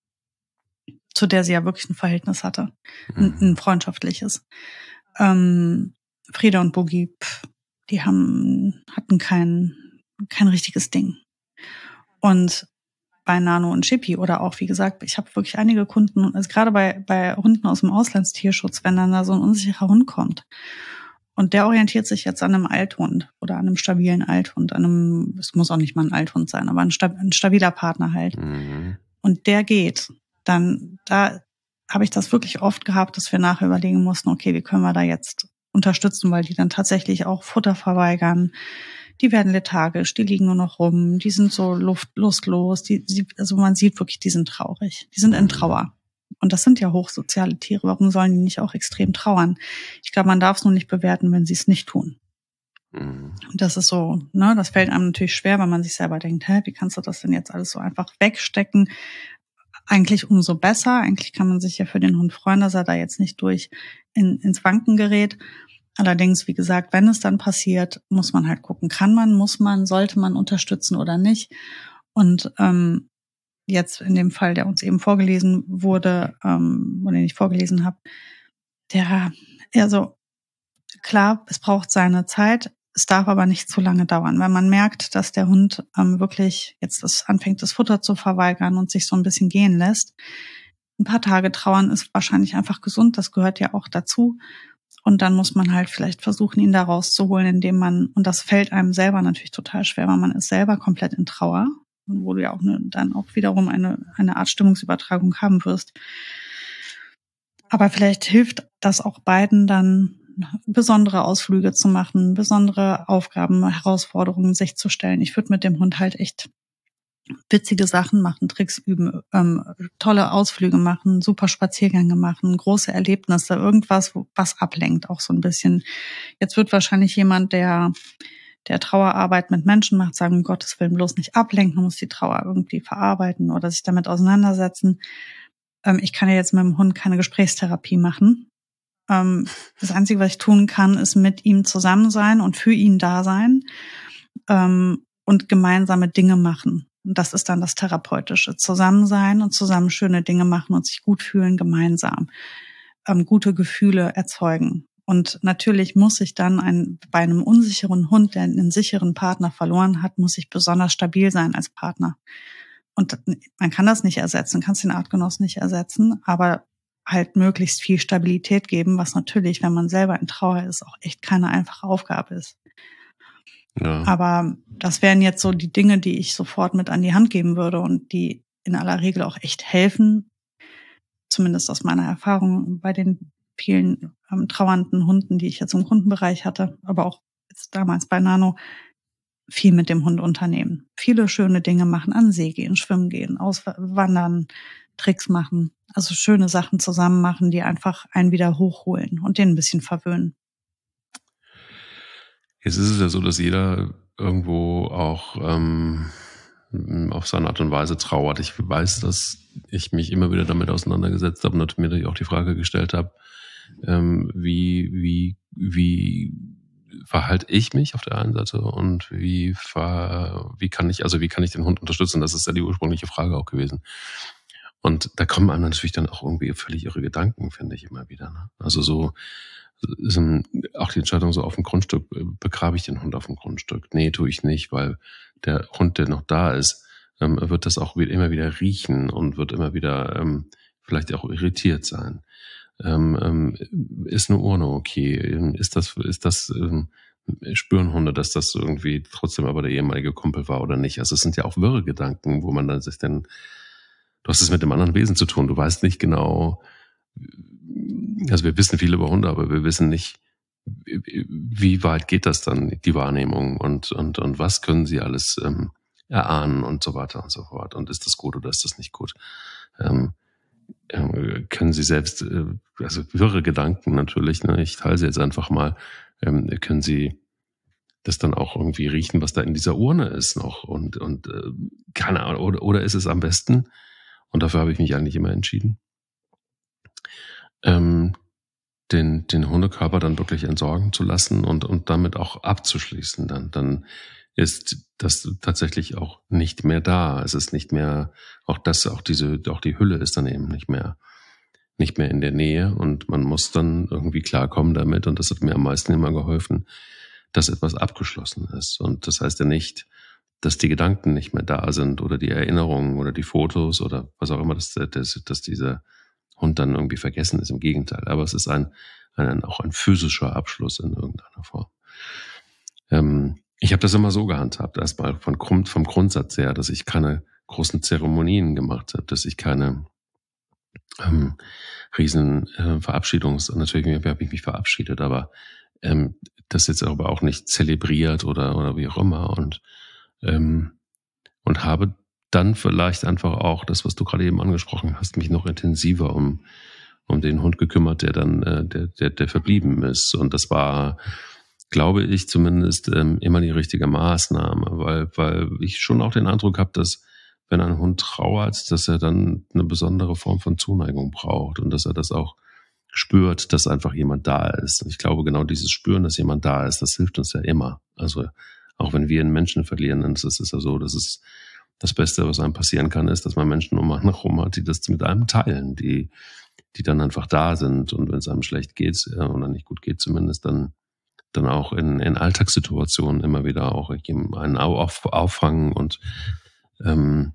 zu der sie ja wirklich ein Verhältnis hatte, mhm. ein, ein freundschaftliches. Ähm, Frieda und Boogie, pff, die haben hatten kein kein richtiges Ding. Und bei Nano und Chippy oder auch, wie gesagt, ich habe wirklich einige Kunden, also gerade bei bei Hunden aus dem Auslandstierschutz, wenn dann da so ein unsicherer Hund kommt Und der orientiert sich jetzt an einem Althund oder an einem stabilen Althund, an einem, es muss auch nicht mal ein Althund sein, aber ein, ein stabiler Partner halt. Mhm. Und der geht. Dann, da habe ich das wirklich oft gehabt, dass wir nachher überlegen mussten, okay, wie können wir da jetzt unterstützen, weil die dann tatsächlich auch Futter verweigern. Die werden lethargisch, die liegen nur noch rum, die sind so luft, lustlos, die, die, also man sieht wirklich, die sind traurig, die sind in Trauer. Und das sind ja hochsoziale Tiere, warum sollen die nicht auch extrem trauern? Ich glaube, man darf es nur nicht bewerten, wenn sie es nicht tun. Mhm. Und das ist so, ne, das fällt einem natürlich schwer, weil man sich selber denkt, hä, wie kannst du das denn jetzt alles so einfach wegstecken? Eigentlich umso besser, eigentlich kann man sich ja für den Hund freuen, dass er da jetzt nicht durch in, ins Wanken gerät. Allerdings, wie gesagt, wenn es dann passiert, muss man halt gucken, kann man, muss man, sollte man unterstützen oder nicht. Und ähm, jetzt in dem Fall, der uns eben vorgelesen wurde, ähm, oder den ich vorgelesen habe, der, also klar, es braucht seine Zeit, es darf aber nicht zu lange dauern. Wenn man merkt, dass der Hund ähm, wirklich jetzt das anfängt, das Futter zu verweigern und sich so ein bisschen gehen lässt, ein paar Tage trauern ist wahrscheinlich einfach gesund, das gehört ja auch dazu. Und dann muss man halt vielleicht versuchen, ihn da rauszuholen, indem man, und das fällt einem selber natürlich total schwer, weil man ist selber komplett in Trauer, wo du ja auch eine, dann auch wiederum eine, eine Art Stimmungsübertragung haben wirst. Aber vielleicht hilft das auch beiden dann, besondere Ausflüge zu machen, besondere Aufgaben, Herausforderungen sich zu stellen. Ich würde mit dem Hund halt echt witzige Sachen machen, Tricks üben, ähm, tolle Ausflüge machen, super Spaziergänge machen, große Erlebnisse, irgendwas, was ablenkt auch so ein bisschen. Jetzt wird wahrscheinlich jemand, der der Trauerarbeit mit Menschen macht, sagen, um Gottes Willen bloß nicht ablenken, man muss die Trauer irgendwie verarbeiten oder sich damit auseinandersetzen. Ähm, ich kann ja jetzt mit dem Hund keine Gesprächstherapie machen. Ähm, das Einzige, was ich tun kann, ist mit ihm zusammen sein und für ihn da sein ähm, und gemeinsame Dinge machen. Und das ist dann das Therapeutische. Zusammen sein und zusammen schöne Dinge machen und sich gut fühlen gemeinsam. Ähm, gute Gefühle erzeugen. Und natürlich muss ich dann ein, bei einem unsicheren Hund, der einen sicheren Partner verloren hat, muss ich besonders stabil sein als Partner. Und man kann das nicht ersetzen, kannst den Artgenossen nicht ersetzen, aber halt möglichst viel Stabilität geben, was natürlich, wenn man selber in Trauer ist, auch echt keine einfache Aufgabe ist. Ja. Aber das wären jetzt so die Dinge, die ich sofort mit an die Hand geben würde und die in aller Regel auch echt helfen, zumindest aus meiner Erfahrung bei den vielen ähm, trauernden Hunden, die ich jetzt im Kundenbereich hatte, aber auch jetzt damals bei Nano, viel mit dem Hund unternehmen. Viele schöne Dinge machen, an den See gehen, schwimmen gehen, auswandern, Tricks machen. Also schöne Sachen zusammen machen, die einfach einen wieder hochholen und den ein bisschen verwöhnen. Jetzt ist es ja so, dass jeder irgendwo auch ähm, auf seine Art und Weise trauert. Ich weiß, dass ich mich immer wieder damit auseinandergesetzt habe und mir auch die Frage gestellt habe, ähm, wie, wie, wie verhalte ich mich auf der einen Seite und wie, ver, wie kann ich, also wie kann ich den Hund unterstützen? Das ist ja die ursprüngliche Frage auch gewesen. Und da kommen einem natürlich dann auch irgendwie völlig irre Gedanken, finde ich immer wieder. Ne? Also so, ist auch die Entscheidung so auf dem Grundstück, begrabe ich den Hund auf dem Grundstück? Nee, tue ich nicht, weil der Hund, der noch da ist, ähm, wird das auch immer wieder riechen und wird immer wieder ähm, vielleicht auch irritiert sein. Ähm, ähm, ist eine Urne okay? Ist das, ist das, ähm, spüren Hunde, dass das irgendwie trotzdem aber der ehemalige Kumpel war oder nicht? Also es sind ja auch wirre Gedanken, wo man dann sich dann, du hast es mit dem anderen Wesen zu tun, du weißt nicht genau, also wir wissen viel über Hunde, aber wir wissen nicht, wie weit geht das dann, die Wahrnehmung und, und, und was können sie alles ähm, erahnen und so weiter und so fort. Und ist das gut oder ist das nicht gut? Ähm, äh, können sie selbst, äh, also wirre Gedanken natürlich, ne, ich teile sie jetzt einfach mal, ähm, können sie das dann auch irgendwie riechen, was da in dieser Urne ist noch und, und äh, keine Ahnung, oder, oder ist es am besten, und dafür habe ich mich eigentlich immer entschieden, ähm, den, den Hundekörper dann wirklich entsorgen zu lassen und, und damit auch abzuschließen. Dann, dann ist das tatsächlich auch nicht mehr da. Es ist nicht mehr, auch das, auch diese, auch die Hülle ist dann eben nicht mehr, nicht mehr in der Nähe und man muss dann irgendwie klarkommen damit, und das hat mir am meisten immer geholfen, dass etwas abgeschlossen ist. Und das heißt ja nicht, dass die Gedanken nicht mehr da sind oder die Erinnerungen oder die Fotos oder was auch immer, dass, dass, dass dieser Hund dann irgendwie vergessen ist. Im Gegenteil. Aber es ist ein, ein, auch ein physischer Abschluss in irgendeiner Form. Ähm, ich habe das immer so gehandhabt, erstmal von Grund, vom Grundsatz her, dass ich keine großen Zeremonien gemacht habe, dass ich keine ähm, riesen äh, Verabschiedungs-, natürlich habe ich mich verabschiedet, aber ähm, das jetzt aber auch nicht zelebriert oder, oder wie auch immer und, ähm, und habe dann vielleicht einfach auch das, was du gerade eben angesprochen hast, mich noch intensiver um, um den Hund gekümmert, der dann, äh, der, der, der verblieben ist. Und das war, glaube ich, zumindest ähm, immer die richtige Maßnahme, weil, weil ich schon auch den Eindruck habe, dass wenn ein Hund trauert, dass er dann eine besondere Form von Zuneigung braucht und dass er das auch spürt, dass einfach jemand da ist. Und ich glaube, genau dieses Spüren, dass jemand da ist, das hilft uns ja immer. Also auch wenn wir einen Menschen verlieren, dann ist es ja so, dass es das Beste, was einem passieren kann, ist, dass man Menschen um einen herum hat, die das mit einem teilen, die, die dann einfach da sind. Und wenn es einem schlecht geht äh, oder nicht gut geht zumindest, dann dann auch in, in Alltagssituationen immer wieder auch einen auf, auffangen und ähm,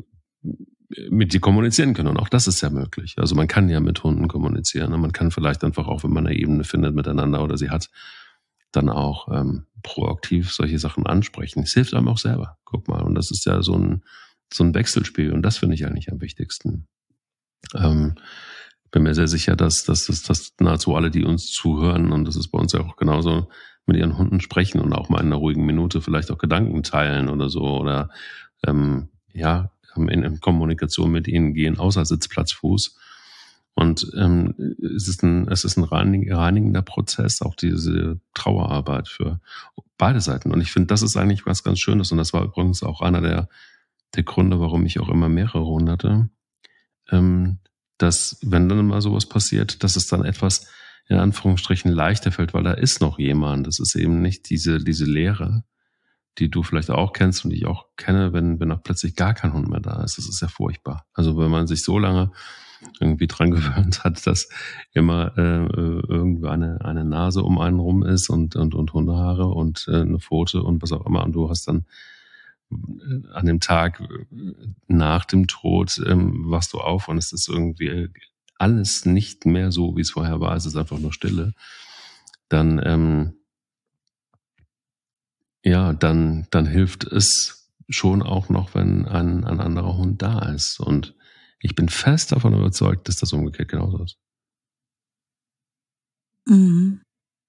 mit dir kommunizieren können. Und auch das ist ja möglich. Also man kann ja mit Hunden kommunizieren. Und man kann vielleicht einfach auch, wenn man eine Ebene findet miteinander oder sie hat, dann auch ähm, proaktiv solche Sachen ansprechen. Es hilft einem auch selber. Guck mal. Und das ist ja so ein, so ein Wechselspiel. Und das finde ich eigentlich am wichtigsten. Ähm, bin mir sehr sicher, dass, dass, dass, dass nahezu alle, die uns zuhören, und das ist bei uns ja auch genauso, mit ihren Hunden sprechen und auch mal in einer ruhigen Minute vielleicht auch Gedanken teilen oder so oder ähm, ja, in, in Kommunikation mit ihnen gehen, außer Sitzplatzfuß. Und ähm, es ist ein, es ist ein reinigender Prozess, auch diese Trauerarbeit für beide Seiten. Und ich finde, das ist eigentlich was ganz Schönes. Und das war übrigens auch einer der, der Gründe, warum ich auch immer mehrere Hunde hatte. Ähm, dass, wenn dann mal sowas passiert, dass es dann etwas in Anführungsstrichen leichter fällt, weil da ist noch jemand. Das ist eben nicht diese, diese Leere, die du vielleicht auch kennst und die ich auch kenne, wenn, wenn auch plötzlich gar kein Hund mehr da ist. Das ist ja furchtbar. Also wenn man sich so lange irgendwie dran gewöhnt hat, dass immer äh, irgendwo eine, eine Nase um einen rum ist und, und, und Hundehaare und äh, eine Pfote und was auch immer. Und du hast dann an dem Tag nach dem Tod ähm, wachst du auf und es ist irgendwie alles nicht mehr so, wie es vorher war. Es ist einfach nur Stille. Dann, ähm, ja, dann, dann hilft es schon auch noch, wenn ein, ein anderer Hund da ist. Und ich bin fest davon überzeugt, dass das umgekehrt genauso ist. Mhm.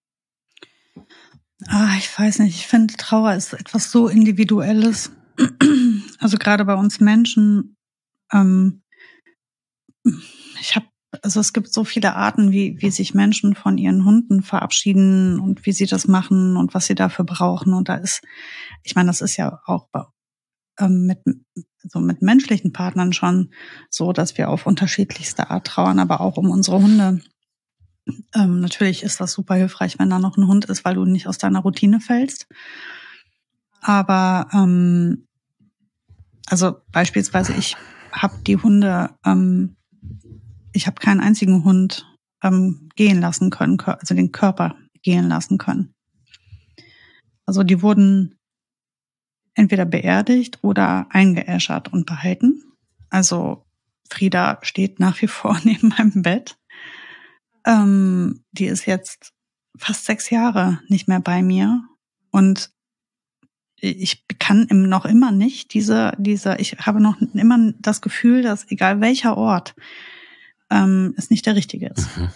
Ah, ich weiß nicht, ich finde, Trauer ist etwas so Individuelles. Also gerade bei uns Menschen, ähm, ich habe, also es gibt so viele Arten, wie, wie sich Menschen von ihren Hunden verabschieden und wie sie das machen und was sie dafür brauchen. Und da ist, ich meine, das ist ja auch bei, ähm, mit, so mit menschlichen Partnern schon so, dass wir auf unterschiedlichste Art trauern, aber auch um unsere Hunde. Ähm, natürlich ist das super hilfreich, wenn da noch ein Hund ist, weil du nicht aus deiner Routine fällst. Aber ähm, also beispielsweise, ich habe die Hunde, ähm, ich habe keinen einzigen Hund ähm, gehen lassen können, also den Körper gehen lassen können. Also die wurden entweder beerdigt oder eingeäschert und behalten. Also Frieda steht nach wie vor neben meinem Bett. Ähm, die ist jetzt fast sechs Jahre nicht mehr bei mir und ich kann noch immer nicht diese, diese, ich habe noch immer das Gefühl, dass egal welcher Ort ähm, es nicht der richtige ist. Mhm.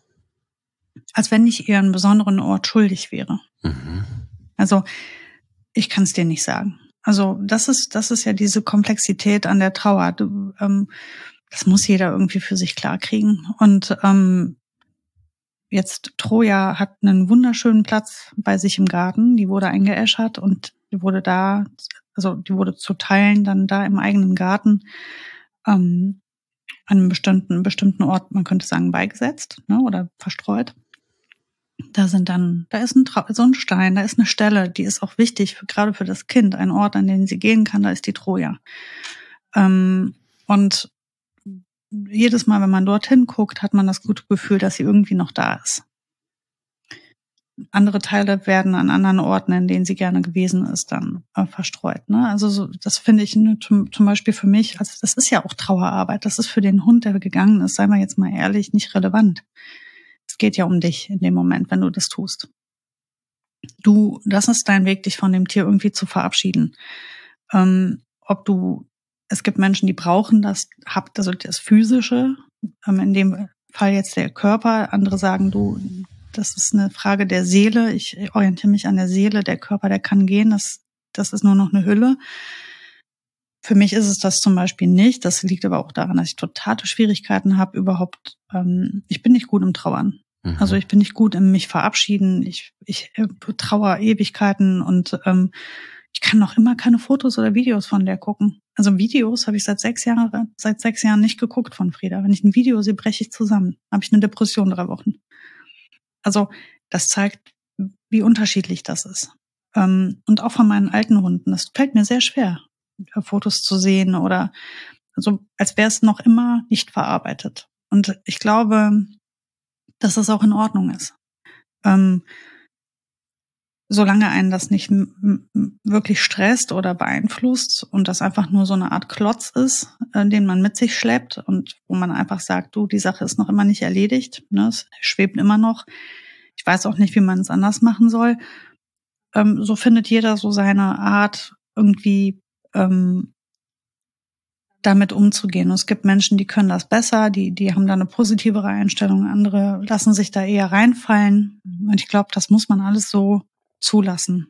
Als wenn ich ihr einen besonderen Ort schuldig wäre. Mhm. Also ich kann es dir nicht sagen. Also das ist, das ist ja diese Komplexität an der Trauer. Du, ähm, das muss jeder irgendwie für sich klarkriegen. Und ähm, jetzt Troja hat einen wunderschönen Platz bei sich im Garten. Die wurde eingeäschert und die wurde da, also die wurde zu Teilen dann da im eigenen Garten ähm, an einem bestimmten, bestimmten Ort, man könnte sagen, beigesetzt, ne, oder verstreut. Da sind dann, da ist ein so ein Stein, da ist eine Stelle, die ist auch wichtig, für, gerade für das Kind, ein Ort, an den sie gehen kann, da ist die Troja. Ähm, und jedes Mal, wenn man dorthin guckt, hat man das gute Gefühl, dass sie irgendwie noch da ist. Andere Teile werden an anderen Orten, in denen sie gerne gewesen ist, dann äh, verstreut. Ne? Also so, das finde ich ne, zum, zum Beispiel für mich, also das ist ja auch Trauerarbeit, das ist für den Hund, der gegangen ist, seien wir jetzt mal ehrlich, nicht relevant. Es geht ja um dich in dem Moment, wenn du das tust. Du, das ist dein Weg, dich von dem Tier irgendwie zu verabschieden. Ähm, ob du, es gibt Menschen, die brauchen das, habt also das Physische, ähm, in dem Fall jetzt der Körper. Andere sagen, du, das ist eine Frage der Seele. Ich orientiere mich an der Seele. Der Körper, der kann gehen. Das, das ist nur noch eine Hülle. Für mich ist es das zum Beispiel nicht. Das liegt aber auch daran, dass ich totale Schwierigkeiten habe, überhaupt, ähm, ich bin nicht gut im Trauern. Mhm. Also ich bin nicht gut im mich verabschieden. Ich, ich äh, trauere Ewigkeiten und ähm, ich kann noch immer keine Fotos oder Videos von der gucken. Also Videos habe ich seit sechs Jahren, seit sechs Jahren nicht geguckt von Frieda. Wenn ich ein Video sehe, breche ich zusammen. Habe ich eine Depression drei Wochen. Also das zeigt, wie unterschiedlich das ist. Ähm, und auch von meinen alten Hunden. Das fällt mir sehr schwer, Fotos zu sehen oder so, als wäre es noch immer nicht verarbeitet. Und ich glaube, dass das auch in Ordnung ist. Ähm, solange einen das nicht m- m- wirklich stresst oder beeinflusst und das einfach nur so eine Art Klotz ist, äh, den man mit sich schleppt und wo man einfach sagt, du, die Sache ist noch immer nicht erledigt, ne, es schwebt immer noch. Ich weiß auch nicht, wie man es anders machen soll. Ähm, so findet jeder so seine Art, irgendwie ähm, damit umzugehen. Und es gibt Menschen, die können das besser, die, die haben da eine positivere Einstellung, andere lassen sich da eher reinfallen. Und ich glaube, das muss man alles so zulassen.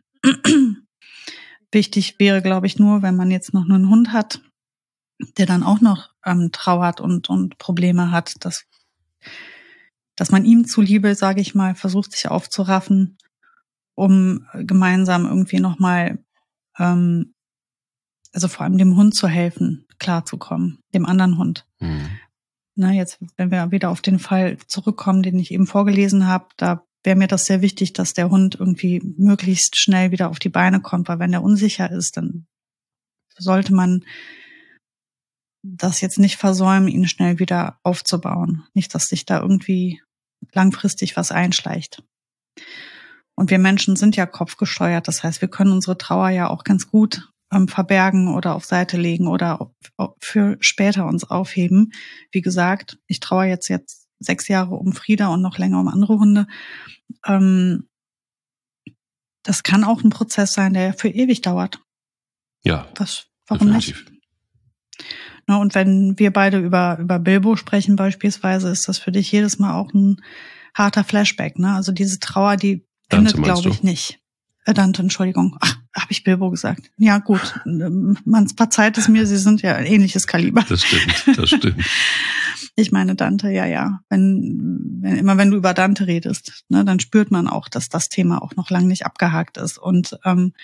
Wichtig wäre, glaube ich, nur, wenn man jetzt noch einen Hund hat, der dann auch noch ähm, trauert und, und Probleme hat, dass, dass man ihm zuliebe, sage ich mal, versucht, sich aufzuraffen, um gemeinsam irgendwie nochmal, ähm, also vor allem dem Hund zu helfen, klarzukommen, dem anderen Hund. Mhm. Na, jetzt, wenn wir wieder auf den Fall zurückkommen, den ich eben vorgelesen habe, da wäre mir das sehr wichtig, dass der Hund irgendwie möglichst schnell wieder auf die Beine kommt, weil wenn er unsicher ist, dann sollte man das jetzt nicht versäumen, ihn schnell wieder aufzubauen. Nicht, dass sich da irgendwie langfristig was einschleicht. Und wir Menschen sind ja kopfgesteuert, das heißt, wir können unsere Trauer ja auch ganz gut ähm, verbergen oder auf Seite legen oder für später uns aufheben. Wie gesagt, ich trauere jetzt jetzt sechs Jahre um Frieda und noch länger um andere Hunde. Ähm, das kann auch ein Prozess sein, der für ewig dauert. Ja, das, warum definitiv. Nicht? Na, und wenn wir beide über über Bilbo sprechen beispielsweise, ist das für dich jedes Mal auch ein harter Flashback. Ne? Also diese Trauer, die endet, glaube ich, nicht. Äh, Dante, Entschuldigung. Ach, habe ich Bilbo gesagt? Ja, gut. Man verzeiht es mir, sie sind ja ein ähnliches Kaliber. Das stimmt, das stimmt. Ich meine Dante, ja, ja. Wenn, wenn immer wenn du über Dante redest, ne, dann spürt man auch, dass das Thema auch noch lange nicht abgehakt ist. Und ähm,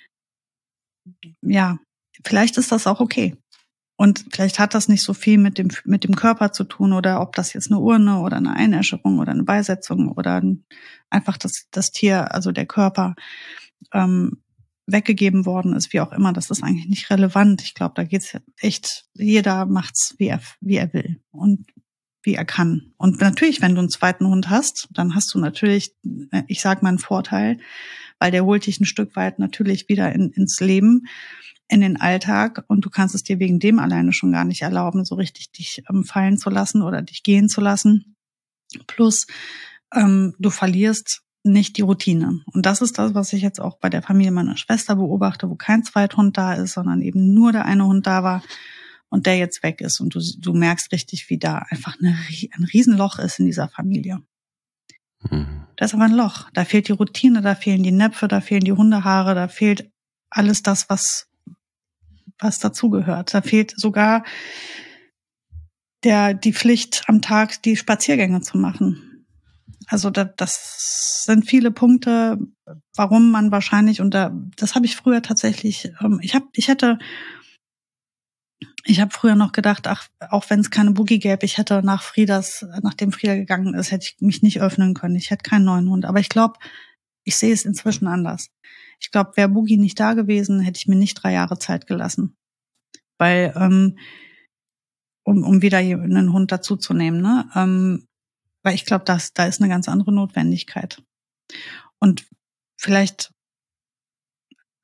ja, vielleicht ist das auch okay. Und vielleicht hat das nicht so viel mit dem mit dem Körper zu tun oder ob das jetzt eine Urne oder eine Einäscherung oder eine Beisetzung oder einfach das das Tier, also der Körper ähm, weggegeben worden ist, wie auch immer. Das ist eigentlich nicht relevant. Ich glaube, da geht's echt, jeder macht's, wie er wie er will und wie er kann. Und natürlich, wenn du einen zweiten Hund hast, dann hast du natürlich, ich sag mal, einen Vorteil, weil der holt dich ein Stück weit natürlich wieder in, ins Leben, in den Alltag und du kannst es dir wegen dem alleine schon gar nicht erlauben, so richtig dich ähm, fallen zu lassen oder dich gehen zu lassen. Plus, ähm, du verlierst nicht die Routine. Und das ist das, was ich jetzt auch bei der Familie meiner Schwester beobachte, wo kein Zweithund da ist, sondern eben nur der eine Hund da war und der jetzt weg ist. Und du, du merkst richtig, wie da einfach eine, ein Riesenloch ist in dieser Familie. Mhm. Da ist aber ein Loch. Da fehlt die Routine, da fehlen die Näpfe, da fehlen die Hundehaare, da fehlt alles das, was was dazugehört. Da fehlt sogar der die Pflicht, am Tag die Spaziergänge zu machen. Also da, das sind viele Punkte, warum man wahrscheinlich, und da, das habe ich früher tatsächlich, ähm, ich habe, ich hätte, ich habe früher noch gedacht, ach, auch wenn es keine Boogie gäbe, ich hätte nach Friedas, nachdem Frieda gegangen ist, hätte ich mich nicht öffnen können. Ich hätte keinen neuen Hund. Aber ich glaube, ich sehe es inzwischen anders. Ich glaube, wäre Boogie nicht da gewesen, hätte ich mir nicht drei Jahre Zeit gelassen. Weil, ähm, um, um wieder einen Hund dazuzunehmen, ne? Ähm, weil ich glaube, dass da ist eine ganz andere Notwendigkeit. Und vielleicht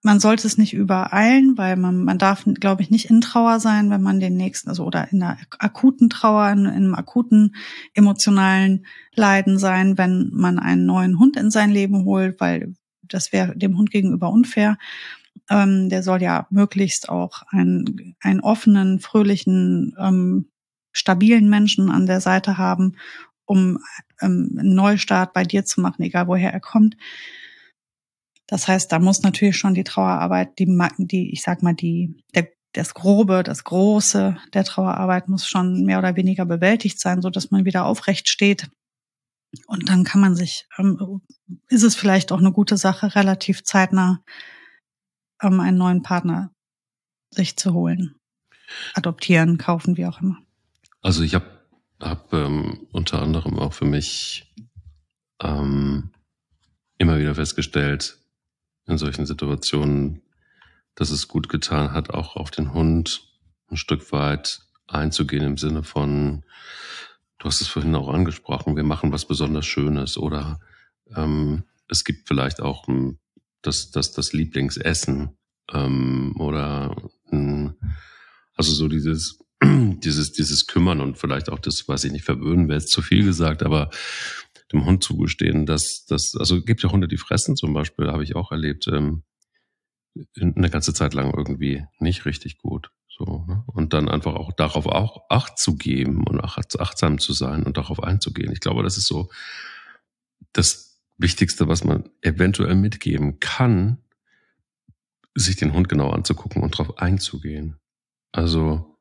man sollte es nicht übereilen, weil man, man darf, glaube ich, nicht in Trauer sein, wenn man den nächsten, also oder in einer akuten Trauer, in, in einem akuten emotionalen Leiden sein, wenn man einen neuen Hund in sein Leben holt, weil das wäre dem Hund gegenüber unfair. Ähm, der soll ja möglichst auch einen, einen offenen, fröhlichen, ähm, stabilen Menschen an der Seite haben, um ähm, einen Neustart bei dir zu machen, egal woher er kommt. Das heißt, da muss natürlich schon die Trauerarbeit, die, die ich sag mal, die, der, das Grobe, das Große der Trauerarbeit muss schon mehr oder weniger bewältigt sein, so dass man wieder aufrecht steht. Und dann kann man sich, ähm, ist es vielleicht auch eine gute Sache, relativ zeitnah ähm, einen neuen Partner sich zu holen, adoptieren, kaufen, wie auch immer. Also ich habe hab, ähm, unter anderem auch für mich ähm, immer wieder festgestellt, in solchen Situationen, dass es gut getan hat, auch auf den Hund ein Stück weit einzugehen im Sinne von, du hast es vorhin auch angesprochen, wir machen was besonders Schönes oder ähm, es gibt vielleicht auch ein, das, das, das Lieblingsessen ähm, oder ein, also so dieses, dieses, dieses Kümmern und vielleicht auch das, weiß ich nicht, verwöhnen wäre jetzt zu viel gesagt, aber dem Hund zugestehen, dass das, also es gibt ja Hunde, die fressen zum Beispiel, habe ich auch erlebt, ähm, eine ganze Zeit lang irgendwie nicht richtig gut. So, ne? Und dann einfach auch darauf auch Acht zu geben und achtsam zu sein und darauf einzugehen. Ich glaube, das ist so das Wichtigste, was man eventuell mitgeben kann, sich den Hund genau anzugucken und darauf einzugehen. Also,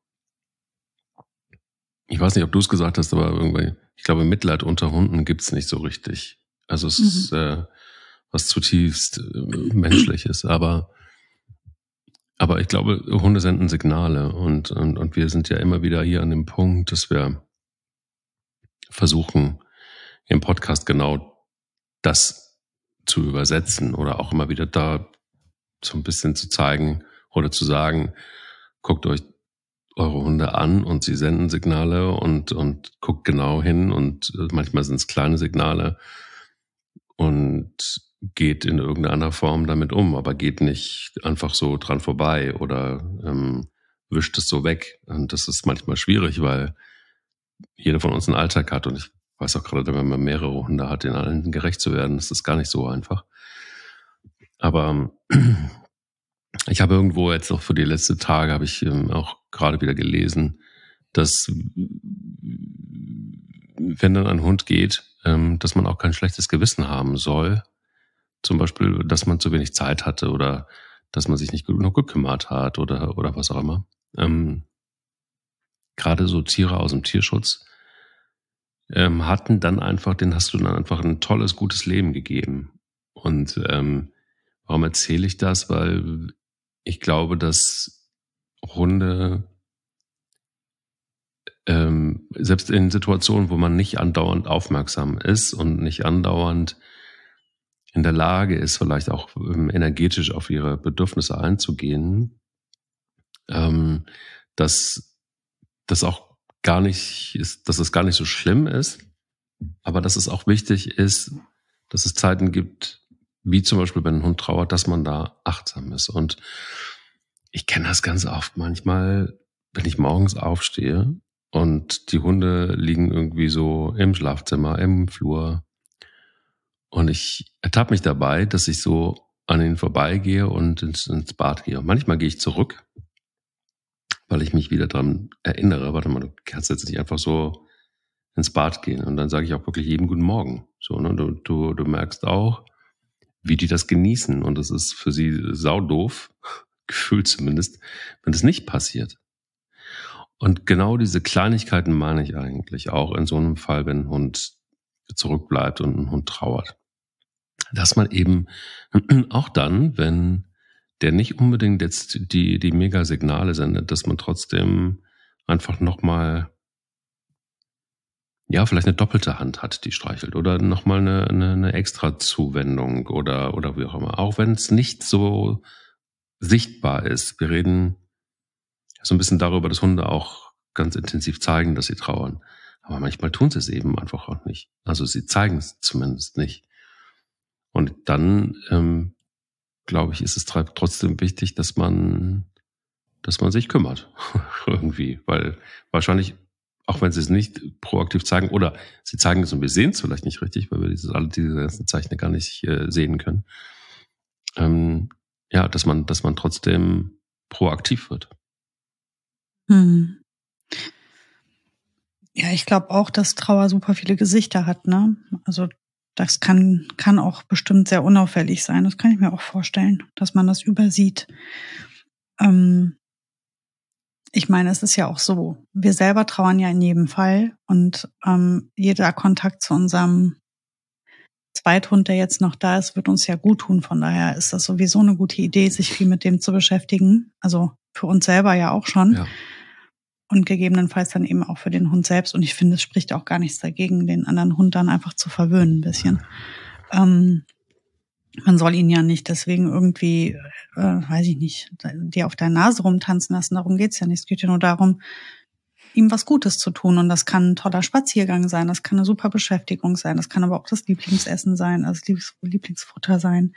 ich weiß nicht, ob du es gesagt hast, aber irgendwie, ich glaube, Mitleid unter Hunden gibt's nicht so richtig. Also es mhm. ist äh, was zutiefst äh, Menschliches, aber Aber ich glaube, Hunde senden Signale und, und, und wir sind ja immer wieder hier an dem Punkt, dass wir versuchen, im Podcast genau das zu übersetzen oder auch immer wieder da so ein bisschen zu zeigen oder zu sagen, guckt euch eure Hunde an und sie senden Signale und, und guckt genau hin und manchmal sind es kleine Signale und geht in irgendeiner Form damit um, aber geht nicht einfach so dran vorbei oder ähm, wischt es so weg. Und das ist manchmal schwierig, weil jeder von uns einen Alltag hat und ich weiß auch gerade, wenn man mehrere Hunde hat, den allen gerecht zu werden, ist das gar nicht so einfach. Aber ich habe irgendwo jetzt auch für die letzten Tage, habe ich ähm, auch gerade wieder gelesen, dass wenn dann ein Hund geht, ähm, dass man auch kein schlechtes Gewissen haben soll. Zum Beispiel, dass man zu wenig Zeit hatte oder dass man sich nicht genug gekümmert hat oder, oder was auch immer. Ähm, gerade so Tiere aus dem Tierschutz ähm, hatten dann einfach, den hast du dann einfach ein tolles, gutes Leben gegeben. Und ähm, warum erzähle ich das? Weil ich glaube, dass Hunde ähm, selbst in Situationen, wo man nicht andauernd aufmerksam ist und nicht andauernd in der Lage ist, vielleicht auch ähm, energetisch auf ihre Bedürfnisse einzugehen, ähm, dass das auch gar nicht ist, dass es gar nicht so schlimm ist, aber dass es auch wichtig ist, dass es Zeiten gibt, wie zum Beispiel, wenn ein Hund trauert, dass man da achtsam ist. Und ich kenne das ganz oft manchmal, wenn ich morgens aufstehe und die Hunde liegen irgendwie so im Schlafzimmer, im Flur, und ich ertappe mich dabei, dass ich so an ihnen vorbeigehe und ins, ins Bad gehe. Und manchmal gehe ich zurück, weil ich mich wieder daran erinnere, warte mal, du kannst jetzt nicht einfach so ins Bad gehen. Und dann sage ich auch wirklich jedem guten Morgen. So, ne? Du, du, du merkst auch, wie die das genießen. Und das ist für sie saudoof, gefühlt zumindest, wenn das nicht passiert. Und genau diese Kleinigkeiten meine ich eigentlich auch in so einem Fall, wenn ein Hund zurückbleibt und ein Hund trauert. Dass man eben auch dann, wenn der nicht unbedingt jetzt die, die Mega-Signale sendet, dass man trotzdem einfach nochmal, ja, vielleicht eine doppelte Hand hat, die streichelt oder nochmal eine, eine, eine extra Zuwendung oder, oder wie auch immer. Auch wenn es nicht so sichtbar ist. Wir reden so ein bisschen darüber, dass Hunde auch ganz intensiv zeigen, dass sie trauern. Aber manchmal tun sie es eben einfach auch nicht. Also sie zeigen es zumindest nicht. Und dann ähm, glaube ich, ist es trotzdem wichtig, dass man, dass man sich kümmert. Irgendwie. Weil wahrscheinlich, auch wenn sie es nicht proaktiv zeigen, oder sie zeigen es und wir sehen es vielleicht nicht richtig, weil wir dieses, alle diese ganzen Zeichen gar nicht äh, sehen können. Ähm, ja, dass man, dass man trotzdem proaktiv wird. Hm. Ja, ich glaube auch, dass Trauer super viele Gesichter hat, ne? Also das kann, kann auch bestimmt sehr unauffällig sein. Das kann ich mir auch vorstellen, dass man das übersieht. Ähm, ich meine, es ist ja auch so, wir selber trauern ja in jedem Fall und ähm, jeder Kontakt zu unserem Zweithund, der jetzt noch da ist, wird uns ja gut tun. Von daher ist das sowieso eine gute Idee, sich viel mit dem zu beschäftigen. Also für uns selber ja auch schon. Ja. Und gegebenenfalls dann eben auch für den Hund selbst. Und ich finde, es spricht auch gar nichts dagegen, den anderen Hund dann einfach zu verwöhnen ein bisschen. Ähm, man soll ihn ja nicht deswegen irgendwie, äh, weiß ich nicht, dir auf der Nase rumtanzen lassen. Darum geht's ja nicht. Es geht ja nur darum, ihm was Gutes zu tun. Und das kann ein toller Spaziergang sein, das kann eine super Beschäftigung sein, das kann aber auch das Lieblingsessen sein, also das Lieblingsfutter sein.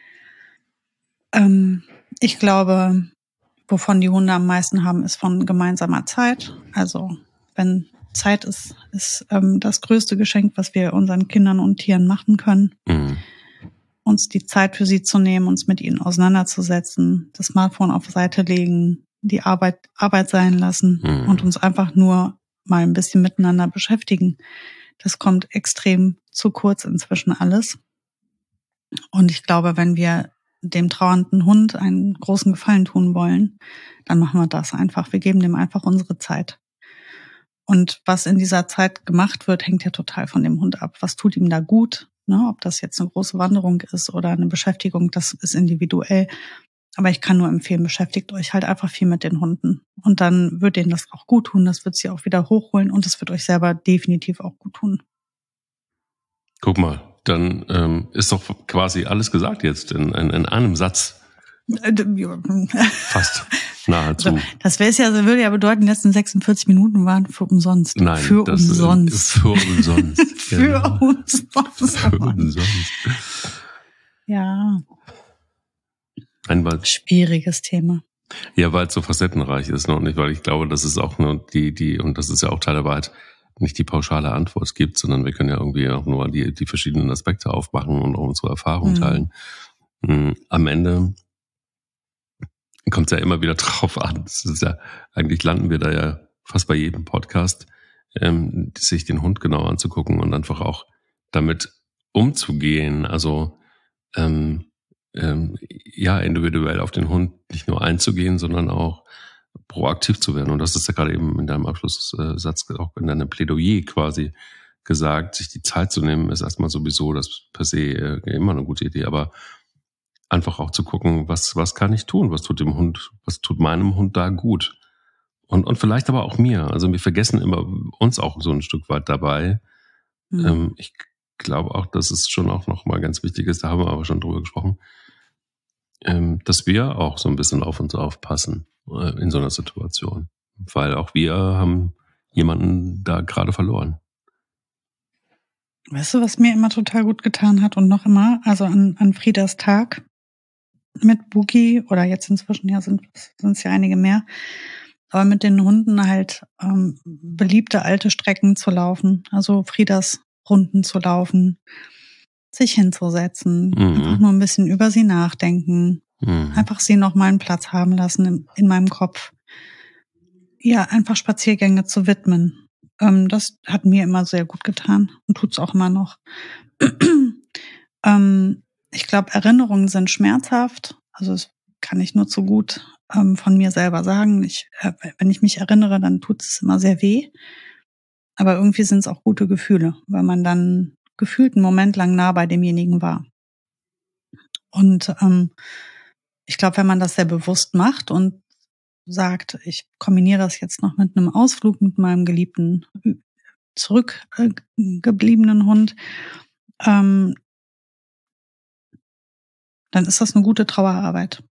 Ähm, ich glaube, wovon die Hunde am meisten haben, ist von gemeinsamer Zeit. Also wenn Zeit ist, ist ähm, das größte Geschenk, was wir unseren Kindern und Tieren machen können. Mhm. Uns die Zeit für sie zu nehmen, uns mit ihnen auseinanderzusetzen, das Smartphone auf Seite legen, die Arbeit Arbeit sein lassen Mhm. und uns einfach nur mal ein bisschen miteinander beschäftigen. Das kommt extrem zu kurz inzwischen alles. Und ich glaube, wenn wir dem trauernden Hund einen großen Gefallen tun wollen, dann machen wir das einfach. Wir geben dem einfach unsere Zeit. Und was in dieser Zeit gemacht wird, hängt ja total von dem Hund ab. Was tut ihm da gut? Ne? Ob das jetzt eine große Wanderung ist oder eine Beschäftigung, das ist individuell. Aber ich kann nur empfehlen, beschäftigt euch halt einfach viel mit den Hunden. Und dann wird denen das auch gut tun, das wird sie auch wieder hochholen und es wird euch selber definitiv auch gut tun. Guck mal, dann ähm, ist doch quasi alles gesagt jetzt in, in, in einem Satz. Fast. Nahezu. Also, das wäre ja, würde ja bedeuten, die letzten sechsundvierzig Minuten waren für umsonst. Nein, für das, umsonst. Für umsonst. für genau. umsonst. Für umsonst. Ja. Nein, weil, schwieriges Thema. Ja, weil es so facettenreich ist, ne? Und nicht, weil ich glaube, dass es auch nur die, die, und das ist ja auch Teil der Wahrheit, nicht die pauschale Antwort gibt, sondern wir können ja irgendwie auch nur die, die verschiedenen Aspekte aufmachen und auch unsere Erfahrungen Mhm. teilen. Mhm. Am Ende kommt es ja immer wieder drauf an. Das ist ja, eigentlich landen wir da ja fast bei jedem Podcast, ähm, sich den Hund genau anzugucken und einfach auch damit umzugehen. Also ähm, ähm, ja, individuell auf den Hund nicht nur einzugehen, sondern auch proaktiv zu werden. Und das ist ja gerade eben in deinem Abschlusssatz, auch in deinem Plädoyer quasi gesagt, sich die Zeit zu nehmen, ist erstmal sowieso das per se äh, immer eine gute Idee, aber einfach auch zu gucken, was, was kann ich tun? Was tut dem Hund, was tut meinem Hund da gut? Und, und vielleicht aber auch mir. Also wir vergessen immer uns auch so ein Stück weit dabei. Mhm. Ähm, ich glaube auch, dass es schon auch nochmal ganz wichtig ist, da haben wir aber schon drüber gesprochen, ähm, dass wir auch so ein bisschen auf uns aufpassen äh, in so einer Situation. Weil auch wir haben jemanden da gerade verloren. Weißt du, was mir immer total gut getan hat und noch immer, also an, an Friedas Tag mit Boogie oder jetzt inzwischen ja sind es ja einige mehr, aber mit den Hunden halt ähm, beliebte alte Strecken zu laufen, also Friedas Runden zu laufen, sich hinzusetzen, Mhm. einfach nur ein bisschen über sie nachdenken, Mhm. einfach sie noch mal einen Platz haben lassen in, in meinem Kopf. Ja, einfach Spaziergänge zu widmen. Ähm, das hat mir immer sehr gut getan und tut's auch immer noch. ähm, ich glaube, Erinnerungen sind schmerzhaft. Also das kann ich nur zu gut ähm, von mir selber sagen. Ich, äh, wenn ich mich erinnere, dann tut es immer sehr weh. Aber irgendwie sind es auch gute Gefühle, weil man dann gefühlt einen Moment lang nah bei demjenigen war. Und ähm, ich glaube, wenn man das sehr bewusst macht und sagt, ich kombiniere das jetzt noch mit einem Ausflug mit meinem geliebten, zurückgebliebenen Hund, ähm, dann ist das eine gute Trauerarbeit.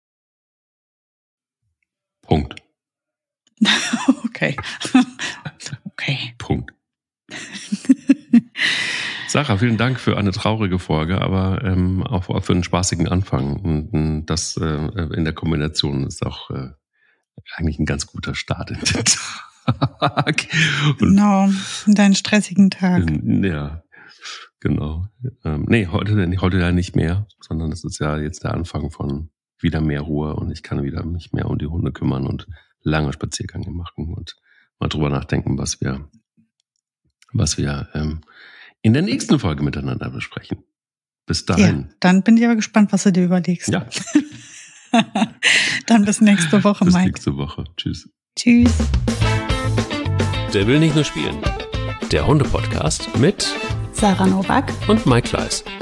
Punkt. Okay. Okay. Punkt. Sarah, vielen Dank für eine traurige Folge, aber ähm, auch für einen spaßigen Anfang. Und das äh, in der Kombination ist auch äh, eigentlich ein ganz guter Start in den Tag. Genau, in deinen stressigen Tag. Ja, genau. Ähm, nee, heute, heute ja nicht mehr, sondern das ist ja jetzt der Anfang von wieder mehr Ruhe und ich kann wieder mich mehr um die Hunde kümmern und lange Spaziergänge machen und mal drüber nachdenken, was wir, was wir ähm, in der nächsten Folge miteinander besprechen. Bis dahin. Ja, dann bin ich aber gespannt, was du dir überlegst. Ja. Dann bis nächste Woche, bis Mike. Bis nächste Woche. Tschüss. Tschüss. Der will nicht nur spielen. Der Hunde-Podcast mit Sarah Novak und Mike Kleiss.